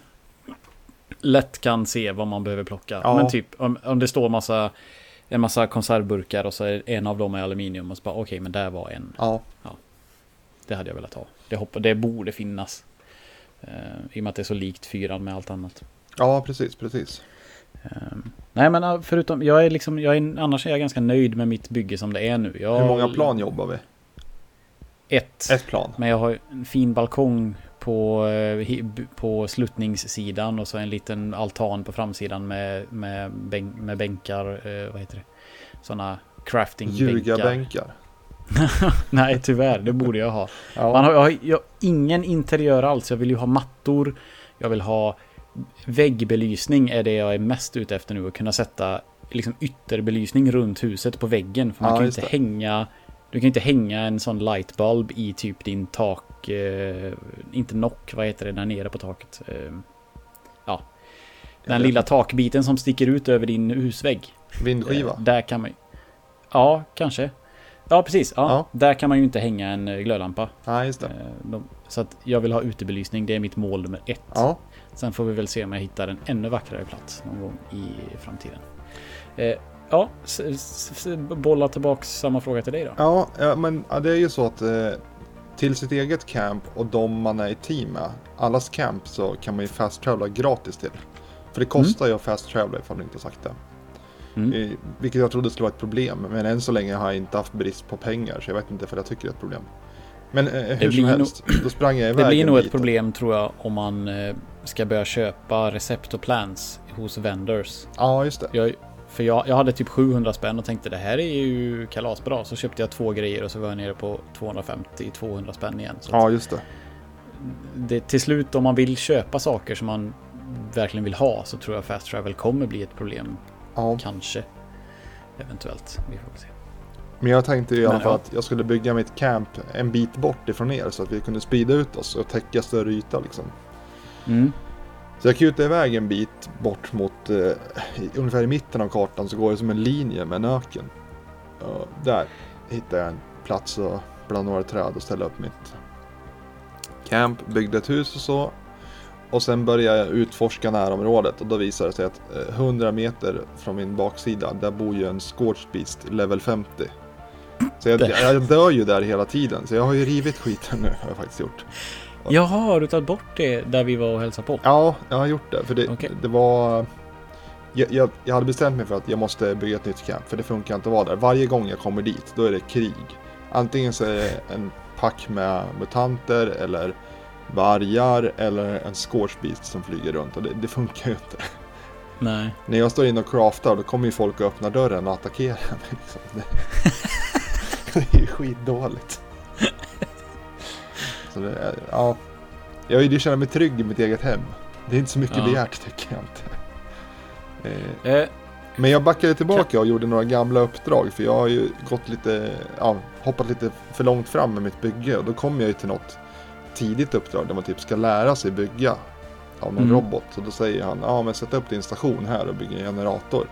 lätt kan se vad man behöver plocka. Ja. Men typ om, om det står massa en massa konservburkar och så är en av dem är aluminium och så bara okej, okay, men där var en. Ja. Ja. Det hade jag velat ha. Det hoppas det borde finnas. Uh, I och med att det är så likt fyran med allt annat. Ja, precis, precis. Uh, nej, men förutom jag är liksom jag är annars är jag ganska nöjd med mitt bygge som det är nu. Jag, hur många plan jobbar vi? Ett. Ett plan. Men jag har en fin balkong på på sluttningssidan och så en liten altan på framsidan med med, bänk, med bänkar, eh, vad heter det? Såna crafting-bänkar. Ljugarbänkar. Nej, tyvärr, det borde jag ha. Ja. Man har, jag, har, jag har ingen interiör alls. Jag vill ju ha mattor. Jag vill ha väggbelysning är det jag är mest ute efter nu. Att kunna sätta liksom ytterbelysning runt huset på väggen. För man ja, kan inte det. hänga Du kan inte hänga en sån lightbulb i typ din tak, eh, inte nock, vad heter det där nere på taket? Eh, ja. Den lilla takbiten som sticker ut över din husvägg. Vindskiva. Eh, där kan man Ja, kanske. Ja, precis. Ja, ja. Där kan man ju inte hänga en glödlampa. Ja, just det. Eh, de, Så att jag vill ha utebelysning, det är mitt mål nummer ett. Ja. Sen får vi väl se om jag hittar en ännu vackrare plats någon gång i framtiden. Eh, ja, s- s- bolla tillbaka samma fråga till dig då. Ja, ja men ja, det är ju så att eh, till sitt eget camp och de man är i team med, allas camp så kan man ju fast travela gratis till. För det kostar ju att fast travela ifall du inte har sagt det. Mm. Eh, vilket jag trodde skulle vara ett problem, men än så länge har jag inte haft brist på pengar, så jag vet inte för jag tycker det är ett problem. Men eh, hur blir som nog- helst, då sprang jag iväg Det blir en nog bit ett och- problem tror jag om man eh, ska börja köpa recept och plans hos vendors. Ja, just det. Jag, för jag, jag hade typ sjuhundra spänn och tänkte det här är ju kalasbra. Så köpte jag två grejer och så var jag nere på tvåhundrafemtio till tvåhundra spänn igen. Så Ja, just det. det, till slut om man vill köpa saker som man verkligen vill ha så tror jag fast travel kommer bli ett problem. Ja. Kanske. Eventuellt. Vi får se. Men jag tänkte i alla Men, fall ja. att jag skulle bygga mitt camp en bit bort ifrån er så att vi kunde sprida ut oss och täcka större yta liksom. Mm. Så jag kutade iväg en bit bort mot, eh, i- ungefär i mitten av kartan så går det som en linje med en öken. Och där hittade jag en plats och bland några träd och ställa upp mitt camp, byggde ett hus och så. Och sen började jag utforska närområdet och då visade det sig att eh, hundra meter från min baksida, där bor ju en Scorchbeast level femtio. Så jag, jag dör ju där hela tiden, så jag har ju rivit skiten nu, har jag faktiskt gjort. Jaha, har du tagit bort det där vi var och hälsade på? Ja, jag har gjort det. För det, Okej. det var... Jag, jag, jag hade bestämt mig för att jag måste bygga ett nytt camp. För det funkar inte att vara där. Varje gång jag kommer dit, då är det krig. Antingen så är det en pack med mutanter eller vargar eller en Scorchbeast som flyger runt. Och det, det funkar ju inte. Nej. När jag står in och craftar, då kommer ju folk att öppna dörren och attackera mig. Liksom. Det, det är ju skitdåligt. Så det är, ja. Jag vill ju känna mig trygg i mitt eget hem. Det är inte så mycket Ja. begärt tycker jag inte. Eh, Eh, men jag backade tillbaka och gjorde några gamla uppdrag. För jag har ju gått lite, ja, hoppat lite för långt fram med mitt bygge. Och då kom jag ju till något tidigt uppdrag där man typ ska lära sig bygga av någon Mm. robot. Så då säger han, ja men sätt upp din station här och bygga en generator.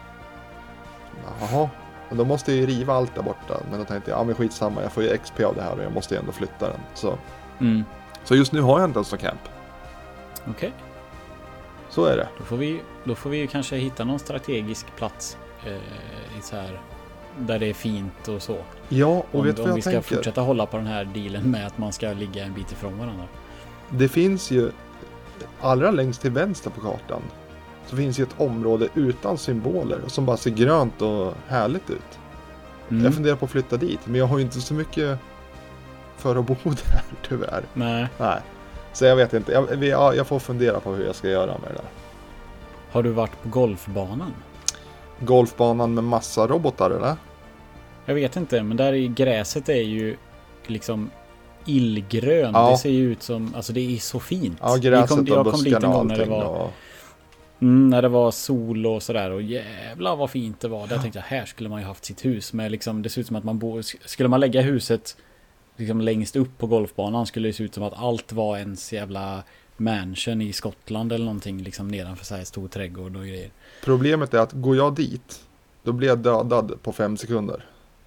Jaha, men då måste jag ju riva allt där borta. Men då tänkte jag, ja men skitsamma, jag får ju X P av det här och jag måste ju ändå flytta den. Så, mm. så just nu har jag inte ens någon camp. Okej. Så är det. Då får vi, då får vi ju kanske hitta någon strategisk plats eh, i så här, där det är fint och så. Ja, och Om, vet du om vad vi jag ska tänker? fortsätta hålla på den här dealen med att man ska ligga en bit ifrån varandra. Det finns ju allra längst till vänster på kartan. Så finns ju ett område utan symboler som bara ser grönt och härligt ut. Mm. Jag funderar på att flytta dit, men jag har ju inte så mycket för att bo där tyvärr. Nej. Nej, så jag vet inte. Jag, vi- ja, jag får fundera på hur jag ska göra med det där. Har du varit på golfbanan? Golfbanan med massa robotar eller? Jag vet inte, men där i gräset är ju liksom illgrön. Ja. Det ser ju ut som, alltså det är så fint. Ja, Vi gräset kom, och jag kom dit en buskarna och gång när det allting. var, Och... mm, när det var sol och sådär. Och jävlar vad fint det var. Där tänkte jag, här skulle man ju haft sitt hus. Med liksom, det ser ut som att man bor, skulle man lägga huset liksom längst upp på golfbanan skulle det se ut som att allt var ens jävla mansion i Skottland eller någonting. Liksom nedanför så här stor trädgård och grejer. Problemet är att går jag dit, då blir jag dödad på fem sekunder.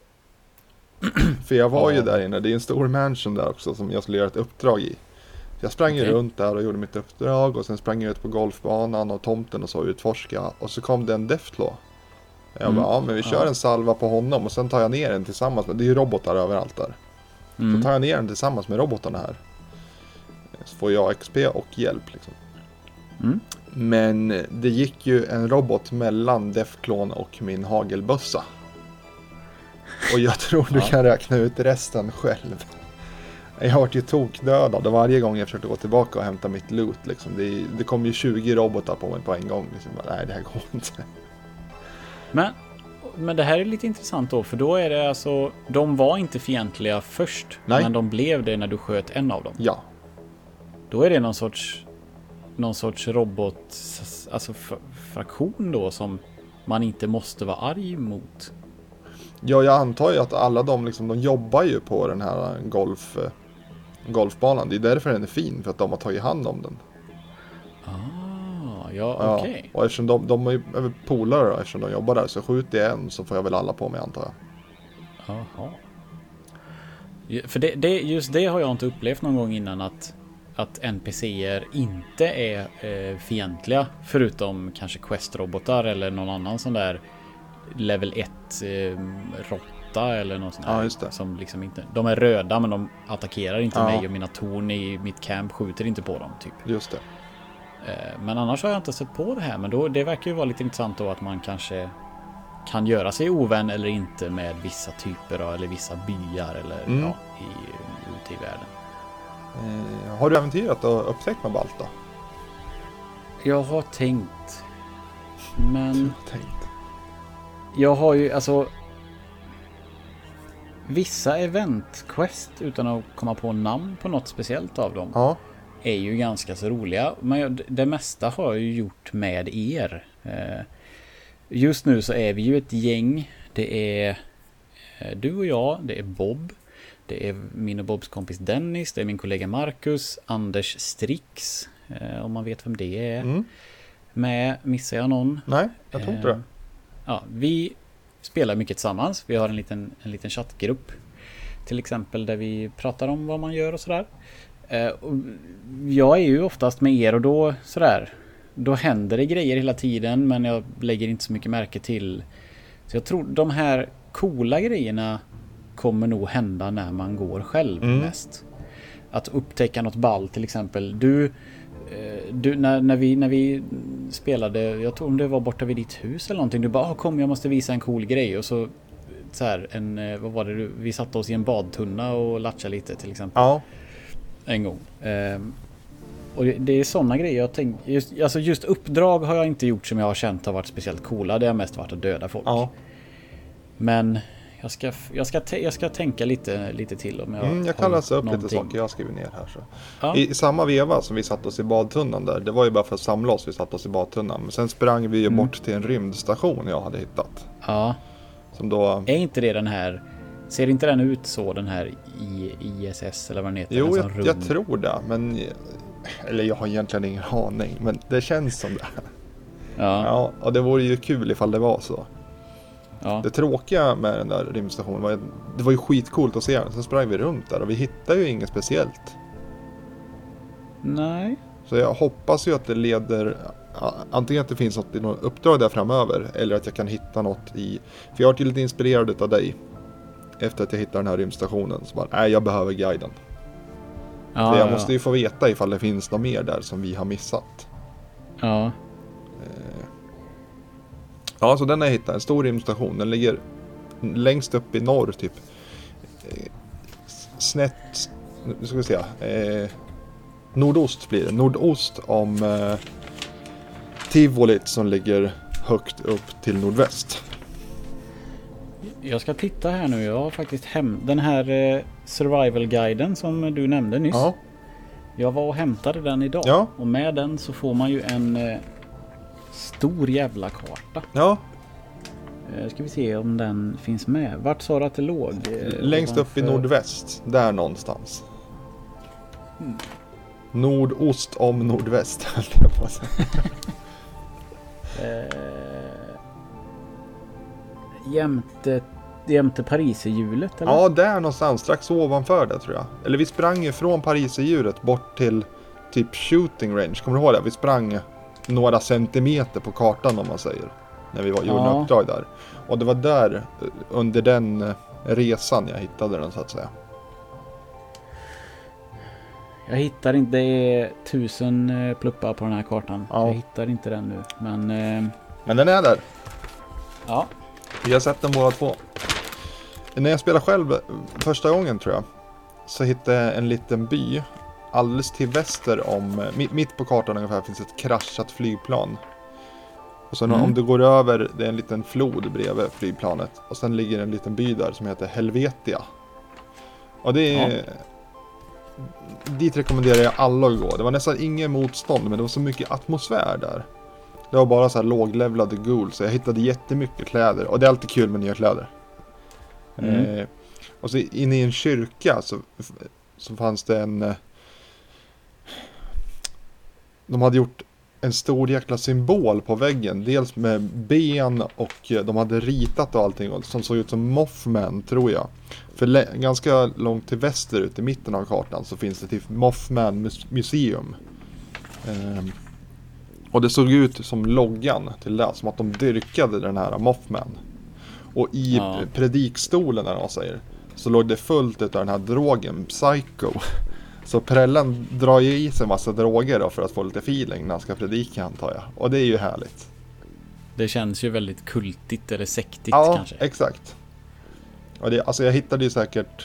För jag var Ja. ju där inne, det är en stor mansion där också som jag skulle göra ett uppdrag i. Jag sprang ju Okej. runt där och gjorde mitt uppdrag och sen sprang jag ut på golfbanan och tomten och så utforska. Och så kom det en Deathclaw. Jag Mm. bara, ja men vi kör Ja. en salva på honom och sen tar jag ner den tillsammans med, det är ju robotar överallt där. Mm. Så tar jag ner den tillsammans med robotarna här. Så får jag X P och hjälp liksom. Mm. Men det gick ju en robot mellan Deathclawn och min hagelbössa. Och jag tror du Ja. kan räkna ut resten själv. Jag har varit ju tokdödad och varje gång jag försökte gå tillbaka och hämta mitt loot liksom, det, det kom ju tjugo robotar på mig på en gång. Liksom. Nej, det här går inte. Men, men det här är lite intressant då, för då är det alltså, de var inte fientliga först, Nej. men de blev det när du sköt en av dem. Ja, Då är det någon sorts, någon sorts robot, alltså f- fraktion då som man inte måste vara arg mot. ja jag antar ju att alla de, liksom, de jobbar ju på den här golf, eh, golfbanan. Det är därför den är fin, för att de har tagit hand om den. Ah, ja, Ja, okej. och eftersom de, de är ju är väl polare då, eftersom de jobbar där, så skjuter jag en så får jag väl alla på mig antar jag. Jaha. Ja, för det, det, just det har jag inte upplevt någon gång innan, att att N P C-er inte är eh, fientliga, förutom kanske questrobotar eller någon annan sån där level ett eh, råtta eller något sånt där. Ja, just det. Som liksom inte, de är röda men de attackerar inte Ja. mig och mina torn i mitt camp skjuter inte på dem typ. Just det. Eh, men annars har jag inte sett på det här, men då, det verkar ju vara lite intressant då att man kanske kan göra sig ovän eller inte med vissa typer av, eller vissa byar eller Mm. ja, i, ute i världen. Eh, har du äventyrat och upptäckt med Balta? Jag har tänkt, men Tänkt. jag har ju alltså vissa event-quest, utan att komma på namn på något speciellt av dem, Ja. är ju ganska så roliga. Men jag, det mesta har jag ju gjort med er. Eh, just nu så är vi ju ett gäng. Det är eh, du och jag, det är Bob, det är min och Bobs kompis Dennis, det är min kollega Marcus, Anders Strix, eh, om man vet vem det är. Mm. Med, missar jag någon? Nej, jag tror inte Eh, det. Ja, vi spelar mycket tillsammans. Vi har en liten, en liten chattgrupp. Till exempel där vi pratar om vad man gör och sådär. Eh, och jag är ju oftast med er och då sådär. Då händer det grejer hela tiden, men jag lägger inte så mycket märke till. Så jag tror de här coola grejerna kommer nog hända när man går själv Mm. mest. Att upptäcka något ball till exempel. Du Du, när, när, vi, när vi spelade, jag tror om det var borta vid ditt hus eller någonting, du bara, ah, kom jag måste visa en cool grej, och så så här, en, vad var det du, vi satte oss i en badtunna och latchade lite till exempel. Ja. En gång. Ehm, och det, det är sådana grejer jag tänker, just, alltså just uppdrag har jag inte gjort som jag har känt har varit speciellt coola, det har mest varit att döda folk. Ja. Men jag ska, jag ska, jag ska tänka lite, lite till om jag Mm, jag har kan gjort läsa upp någonting. lite saker jag har skrivit ner här. Så. Ja. I, I samma veva som vi satt oss i badtunnan där, det var ju bara för att samla oss vi satt oss i badtunnan. Men sen sprang vi ju Mm. bort till en rymdstation jag hade hittat. Ja. Som då... Är inte det den här, ser inte den ut så, den här I, I S S eller vad den heter? Jo, En sån jag, rund- jag tror det, men... Eller jag har egentligen ingen aning, men det känns som det. Ja, Ja, och det vore ju kul ifall det var så. ja. Det tråkiga med den där rymdstationen var att det var ju skitcoolt att se den. Sen sprang vi runt där och vi hittade ju inget speciellt. Nej. Så jag hoppas ju att det leder, ja, antingen att det finns något i något uppdrag där framöver, eller att jag kan hitta något i, för jag har varit lite inspirerad av dig efter att jag hittade den här rymdstationen, så bara, nej jag behöver guiden. Ja, För jag ja, måste ju få veta ifall det finns något mer där som vi har missat. ja. Eh, Ja, så den har jag hittat, en stor rymdstation, den ligger längst upp i norr typ. Eh, snett, nu ska vi se, eh, nordost blir det, nordost om eh, Tivolit som ligger högt upp till nordväst. Jag ska titta här nu. Jag har faktiskt hem den här eh, survival-guiden som du nämnde nyss. Ja, Jag var och hämtade den idag. Ja. Och med den så får man ju en eh, stor jävla karta. ja. Eh, ska vi se om den finns med. Vart sa du att det låg? Eh, Längst upp i ovanför- nordväst, där någonstans. Mm. Nordost om nordväst, höll jag på att säga. Eh, jämte, jämte Pariserhjulet eller? Ja, där någonstans, strax ovanför det tror jag. Eller vi sprang ju från Pariserhjulet bort till typ shooting range. Kommer du ihåg det? Vi sprang några centimeter på kartan om man säger. När vi var, gjorde Ja. en uppdrag där. Och det var där, eh, under den eh, resan jag hittade den så att säga. Jag hittar inte, det är tusen eh, pluppar på den här kartan. Ja. Jag hittar inte den nu. Men eh, Men den är där. ja. Vi har sett den båda två. När jag spelade själv första gången tror jag, så hittade jag en liten by alldeles till väster om, mitt, mitt på kartan ungefär finns ett kraschat flygplan. Och sen Mm. om du går över, det är en liten flod bredvid flygplanet. Och sen ligger en liten by där som heter Helvetia. Och det är... Dit rekommenderar jag alla att gå. Det var nästan ingen motstånd, men det var så mycket atmosfär där. Det var bara så här låglevlade ghouls, så jag hittade jättemycket kläder. Och det är alltid kul med nya kläder. Mm. Eh, och så inne i en kyrka så, så fanns det en... Eh, de hade gjort en stor jäkla symbol på väggen. Dels med ben och de hade ritat och allting som såg ut som Mothman, tror jag. För le- ganska långt till väster ut i mitten av kartan så finns det typ Mothman Museum. Ehm, och det såg ut som loggan till det, som att de dyrkade den här Mothman. Och i Ja. predikstolen, när man säger, så låg det fullt av den här drogen, Psycho. Så prällen drar ju i sig en massa droger då för att få lite feeling när han ska predika, antar jag. Och det är ju härligt. Det känns ju väldigt kultigt eller sektigt ja, kanske. Ja, exakt. Och det, alltså jag hittade ju säkert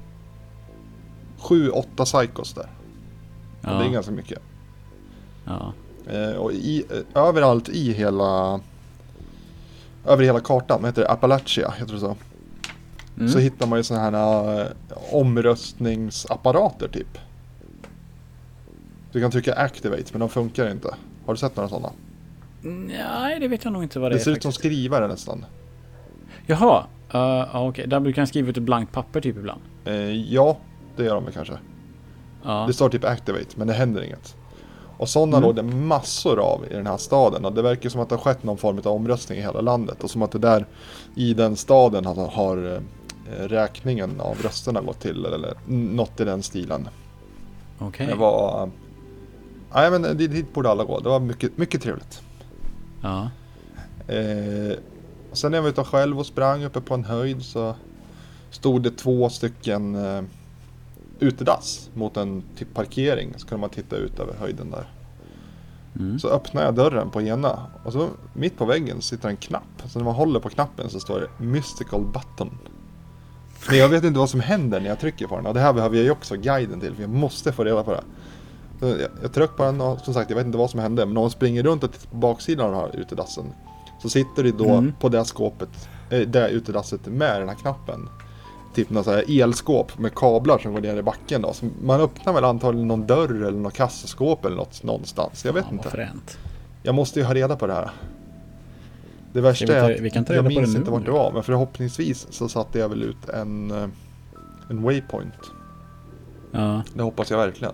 sju, åtta psychos där. Ja. Och det är ganska mycket. Ja. Eh, och i, eh, överallt i hela över hela kartan, vad heter det? Appalachia, heter det så. Mm. Så hittar man ju såna här eh, omröstningsapparater typ. Du kan trycka activate, men de funkar inte. Har du sett några sådana? Nej, det vet jag nog inte vad det, Det är ser ut som faktiskt. skrivare nästan. Jaha, uh, okej. Okay. Där brukar jag skriva ut ett blankt papper typ ibland. Eh, ja, det gör de väl kanske. Ja. Det står typ activate, men det händer inget. Och sådana Mm. låg det massor av i den här staden. Och det verkar som att det har skett någon form av omröstning i hela landet. Och som att det där i den staden har, har eh, räkningen av rösterna gått till. Eller något i den stilen. Okej. Okay. Det var... Nej, men dit, dit borde alla gå. Det var mycket, mycket trevligt. Ja. Eh, och sen när jag var ute själv och sprang uppe på en höjd så stod det två stycken eh, utedass mot en typ parkering. Så kunde man titta ut över höjden där. Mm. Så öppnar jag dörren på ena och så mitt på väggen sitter en knapp. Så när man håller på knappen så står det Mystical Button. Men jag vet inte vad som händer när jag trycker på den. Och det här behöver jag ju också guiden till, för jag måste få reda på det. Så jag, jag trycker på den och som sagt, jag vet inte vad som hände. Men när man springer runt och tittar på baksidan av den här utedassen så sitter det då Mm. på det skåpet, äh, det utedasset med den här knappen. Typ något så här elskåp med kablar som går ner i backen då. Så man öppnar väl antagligen någon dörr eller något kassaskåp eller något någonstans. Jag vet ja, inte. vad fränt. Jag måste ju ha reda på det här. Det värsta vi ta- är att vi kan ta jag reda på minns det nu, inte vart det eller? var. Men förhoppningsvis så satte jag väl ut en, eh, en waypoint. Ja. Det hoppas jag verkligen.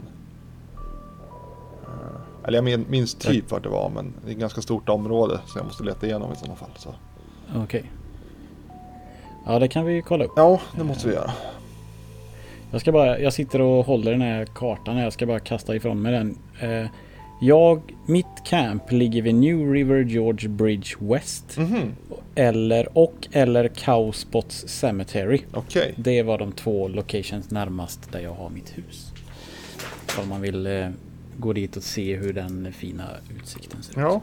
Eh, Eller jag min- minns typ vart det var. Men det är ett ganska stort område. Så jag måste leta igenom i sådana fall. Så. Okej. Okay. Ja, det kan vi kolla upp. Ja, det måste vi göra. Jag ska bara, jag sitter och håller den här kartan här. Jag ska bara kasta ifrån mig den. Eh, jag, mitt camp ligger vid New River George Bridge West. Mhm, Eller, och eller Cowspots Cemetery. okej. Det var de två locations närmast där jag har mitt hus. Om man vill eh, gå dit och se hur den fina utsikten ser ut. Ja.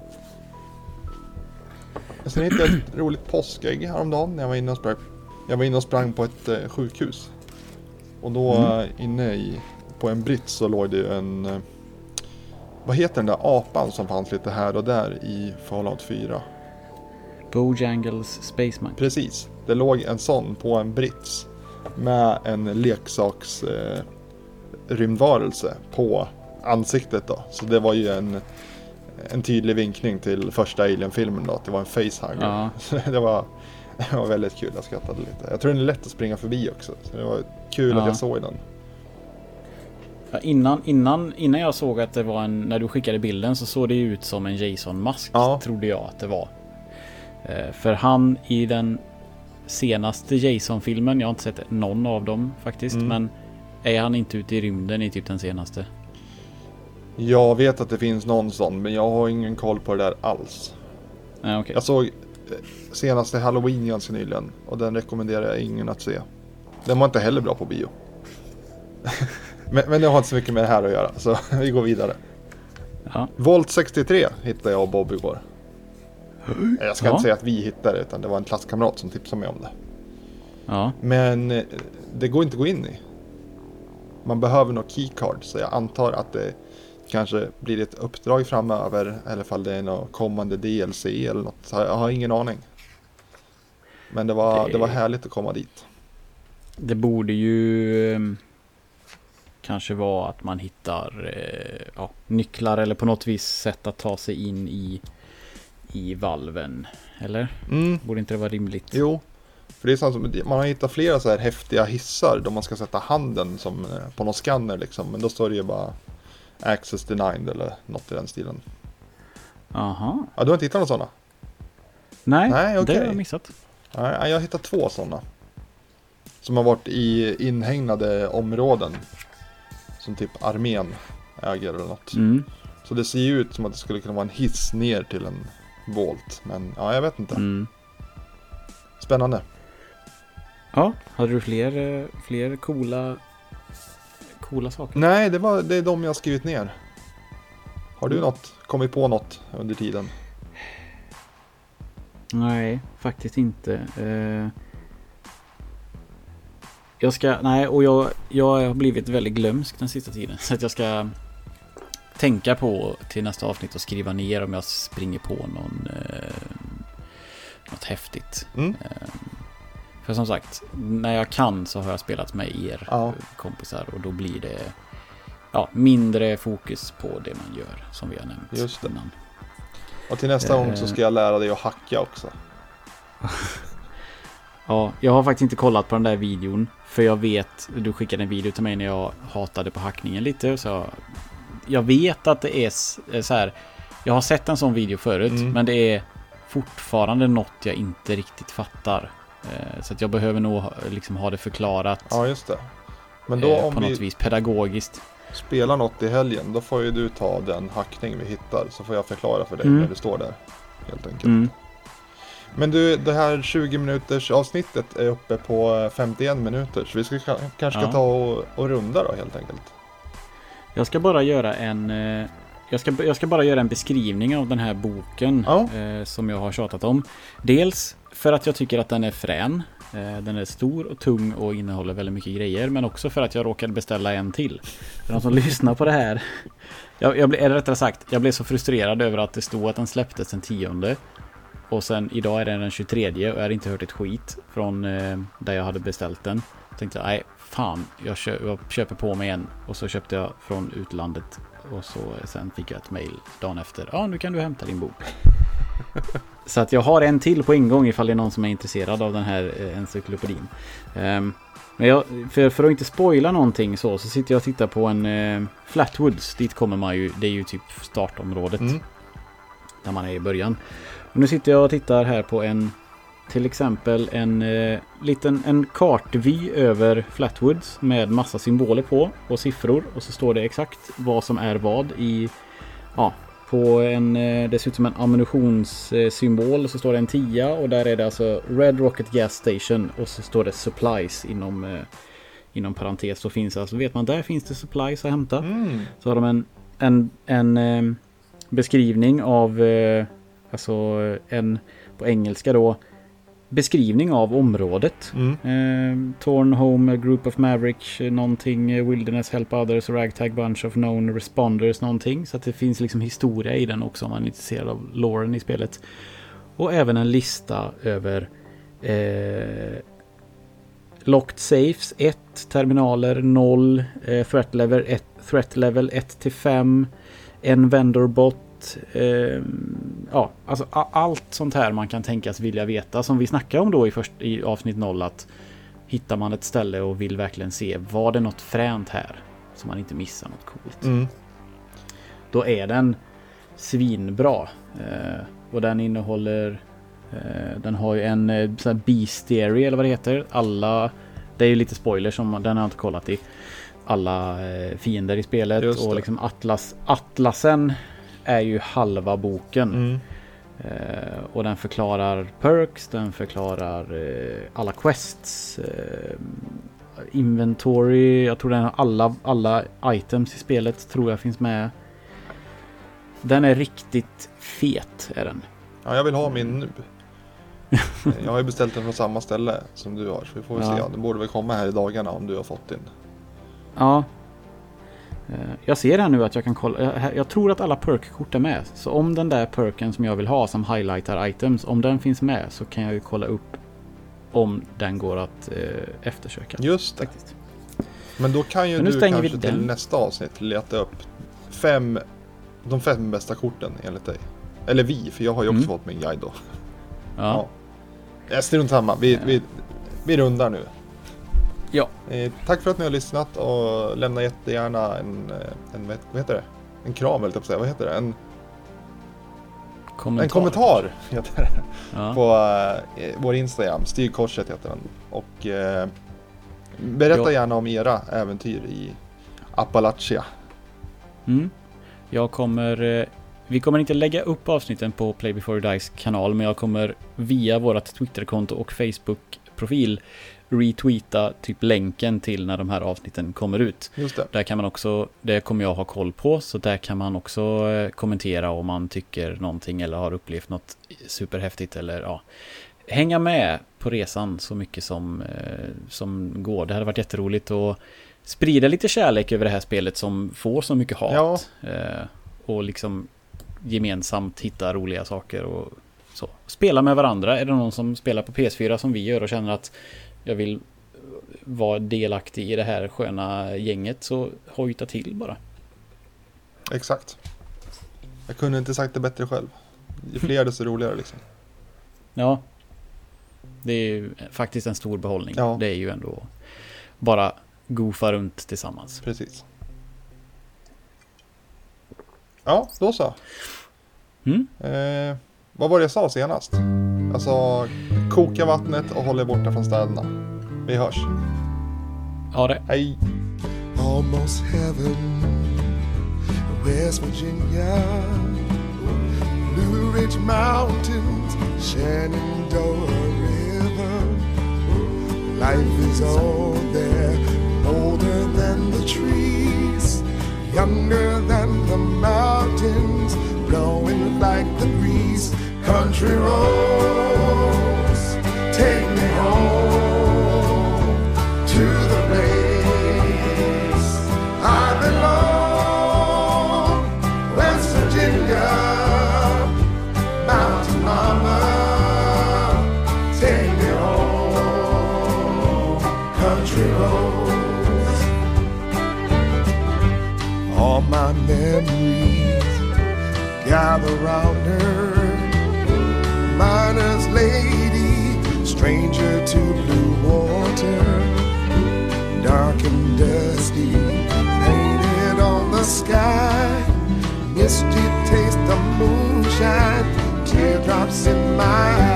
Sen hittade jag ett roligt påskägg häromdagen när jag var inne och sprang. Jag var inne och sprang på ett eh, sjukhus. Och då Mm. eh, inne i, på en brits så låg det ju en... Eh, vad heter den där apan som fanns lite här och där i Fallout fyra? Bojangles Space Monkey. Precis. Det låg en sån på en brits. Med en leksaks eh, rymdvarelse på ansiktet då. Så det var ju en... En tydlig vinkning till första Alien-filmen då, att det var en facehugger. Ja. det, var, det var väldigt kul, jag skrattade lite. Jag tror den är lätt att springa förbi också, så det var kul Ja. att jag såg den. Ja, innan, innan, innan jag såg att det var en, när du skickade bilden så såg det ut som en Jason-mask, Ja. trodde jag att det var. Eh, för han i den senaste Jason-filmen, jag har inte sett någon av dem faktiskt, Mm. men är han inte ute i rymden i typ den senaste? Jag vet att det finns någon sån, men jag har ingen koll på det där alls. Nej, okej. Jag såg eh, senaste Halloween ganska nyligen, och den rekommenderar jag ingen att se. Den var inte heller bra på bio. men, men det har inte så mycket med det här att göra, så vi går vidare. Ja. Volt sextiotre hittade jag och Bob igår. Jag ska Ja. inte säga att vi hittade det, utan det var en klasskamrat som tipsade mig om det. Ja. Men eh, det går inte att gå in i. Man behöver nog keycard, så jag antar att det kanske blir ett uppdrag framöver, eller fall det är något kommande D L C eller något. Så jag har ingen aning. Men det var, Det- det var härligt att komma dit. Det borde ju eh, kanske vara att man hittar eh, ja, nycklar eller på något vis sätt att ta sig in i, i valven. Eller? Mm, Borde inte det vara rimligt? jo. För det är sant som, man har hittat flera så här häftiga hissar då man ska sätta handen som eh, på någon skanner liksom. Men då står det ju bara access denied eller något i den stilen. Aha. Ja, du har inte hittat några sådana? Nej, Nej, okej. det har jag missat. Nej, jag har hittat två sådana. Som har varit i inhägnade områden. Som typ armén äger eller något. Mm. Så det ser ju ut som att det skulle kunna vara en hiss ner till en volt. Men ja, jag vet inte. Mm. Spännande. Ja, hade du fler, eh, fler coola, coola saker? Nej, det, var, det är de jag har skrivit ner. Har du något, kommit på något under tiden? Nej, faktiskt inte. Eh, jag ska, nej, och jag, jag har blivit väldigt glömsk den sista tiden. Så att jag ska tänka på till nästa avsnitt och skriva ner om jag springer på någon, eh, något häftigt. Mm. Eh, för som sagt, när jag kan så har jag spelat med er Ja. kompisar och då blir det ja, mindre fokus på det man gör som vi har nämnt. Just det. Innan. Och till nästa Eh. gång så ska jag lära dig att hacka också. Ja, jag har faktiskt inte kollat på den där videon för jag vet, du skickade en video till mig när jag hatade på hackningen lite så jag vet att det är så här, jag har sett en sån video förut Mm. men det är fortfarande något jag inte riktigt fattar. Eh, så att jag behöver nog liksom ha det förklarat Ja, just det. Men då eh, om på något vi vis pedagogiskt. spelar något i helgen, då får ju du ta den hackning vi hittar. Så får jag förklara för dig Mm. när du står där. Helt enkelt. Mm. Men du, det här tjugo minuters avsnittet är uppe på femtioen minuter. Så vi ska, kanske ska Ja. ta och, och runda då helt enkelt. Jag ska bara göra en eh, jag, ska, jag ska bara göra en beskrivning av den här boken Ja. eh, som jag har tjatat om. Dels för att jag tycker att den är frän. Eh, den är stor och tung och innehåller väldigt mycket grejer. Men också för att jag råkade beställa en till. För de som lyssnar på det här. Jag, jag blev, eller rättare sagt, jag blev så frustrerad över att det stod att den släpptes den tionde. Och sen idag är den den tjugotredje och jag har inte hört ett skit från eh, där jag hade beställt den. Jag tänkte, nej fan, jag, kö- jag köper på mig en. Och så köpte jag från utlandet. Och så sen fick jag ett mail dagen efter. Ja, nu kan du hämta din bok. Så att jag har en till på ingång ifall det är någon som är intresserad av den här eh, encyklopedin. Um, men jag, för, för att inte spoila någonting så, så sitter jag och tittar på en eh, Flatwoods. Dit kommer man ju, det är ju typ startområdet. Mm. Där man är i början. Och nu sitter jag och tittar här på en, till exempel en eh, liten en kartvy över Flatwoods med massa symboler på och siffror. Och så står det exakt vad som är vad i, ja, på en, eh, det ser ut som en ammunitionssymbol. Så står det en tia och där är det alltså Red Rocket Gas Station och så står det supplies inom, eh, inom parentes. Så finns alltså, vet man, där finns det supplies att hämta. Mm. Så har de en, en, en eh, beskrivning av eh, alltså en på engelska då beskrivning av området. Mm. Eh, Torn Home, a Group of Mavericks, någonting, eh, Wilderness Help Others, Ragtag Bunch of Known Responders, någonting. Så att det finns liksom historia i den också om man är intresserad av loren i spelet. Och även en lista över eh, Locked Safes ett, terminaler noll, eh, threat level ett, threat level ett till fem, en vendor bot. Eh, ja, alltså a- allt sånt här man kan tänkas vilja veta som vi snackar om då i, först, i avsnitt noll, att hittar man ett ställe och vill verkligen se, var det något fränt här så man inte missar något coolt. Mm. Då är den svinbra. Eh, och den innehåller eh, den har ju en eh, sån här bestiary eller vad det heter. Alla, det är ju lite spoilers som den har jag inte kollat i. Alla eh, fiender i spelet Just det. och liksom Atlas, Atlasen är ju halva boken. Mm. Eh, och den förklarar perks, den förklarar eh, alla quests, eh, inventory, jag tror den har alla, alla items i spelet tror jag finns med. Den är riktigt fet är den. Ja, jag vill ha min nu. Jag har ju beställt den från samma ställe som du har. Så vi får väl Ja. se. Den borde väl komma här i dagarna om du har fått din. Ja. Eh, jag ser här nu att jag kan kolla. Jag, jag tror att alla perk-kort är med. Så om den där perken som jag vill ha som highlightar items, om den finns med så kan jag ju kolla upp om den går att eh, eftersöka. Just det. Faktiskt. Men då kan ju Men nu du stänger vi kanske till den. nästa avsnitt leta upp fem, de fem bästa korten enligt dig. Eller vi, för jag har ju också Mm. fått min guide då. Ja. Ja. Jag strunt samma. Vi, Ja. vi, vi rundar nu. Ja. Eh, tack för att ni har lyssnat och lämna jättegärna en, eh, en vad heter det? En kram eller typ så här. Vad heter det? En kommentar. En kommentar heter det. Ja. På uh, vår Instagram, Styrkorset heter den. Och uh, berätta jag... gärna om era äventyr i Appalachia. Mm. Jag kommer... Uh, vi kommer inte lägga upp avsnitten på Play Before You Dies kanal, men jag kommer via vårt Twitterkonto och Facebook-profil retweeta typ länken till när de här avsnitten kommer ut. Just det. Där kan man också, det kommer jag ha koll på, så där kan man också kommentera om man tycker någonting eller har upplevt något superhäftigt eller ja, hänga med på resan så mycket som, eh, som går. Det hade varit jätteroligt att sprida lite kärlek över det här spelet som får så mycket hat. Ja. Eh, och liksom gemensamt hitta roliga saker och så. Spela med varandra. Är det någon som spelar på P S fyra som vi gör och känner att jag vill vara delaktig i det här sköna gänget, så hojta till bara. Exakt. Jag kunde inte sagt det bättre själv. Ju fler desto roligare liksom. Ja. Det är ju faktiskt en stor behållning. Ja. Det är ju ändå bara goofa runt tillsammans. Precis. Ja, då så. Mm. Eh, vad var det jag sa senast? Alltså, koka vattnet och hålla er borta från städerna. Vi hörs. Ha det. Hej. Almost heaven, West Virginia, Blue Ridge Mountains, Shenandoah River. Life is old there, older than the trees, younger than the mountains, blowing like the breeze. Country roads, take me home to the place I belong. West Virginia, Mountain Mama, take me home. Country roads, all my memories gather round her. Miner's lady, stranger to blue water, dark and dusty, painted on the sky, misty taste of moonshine, teardrops in my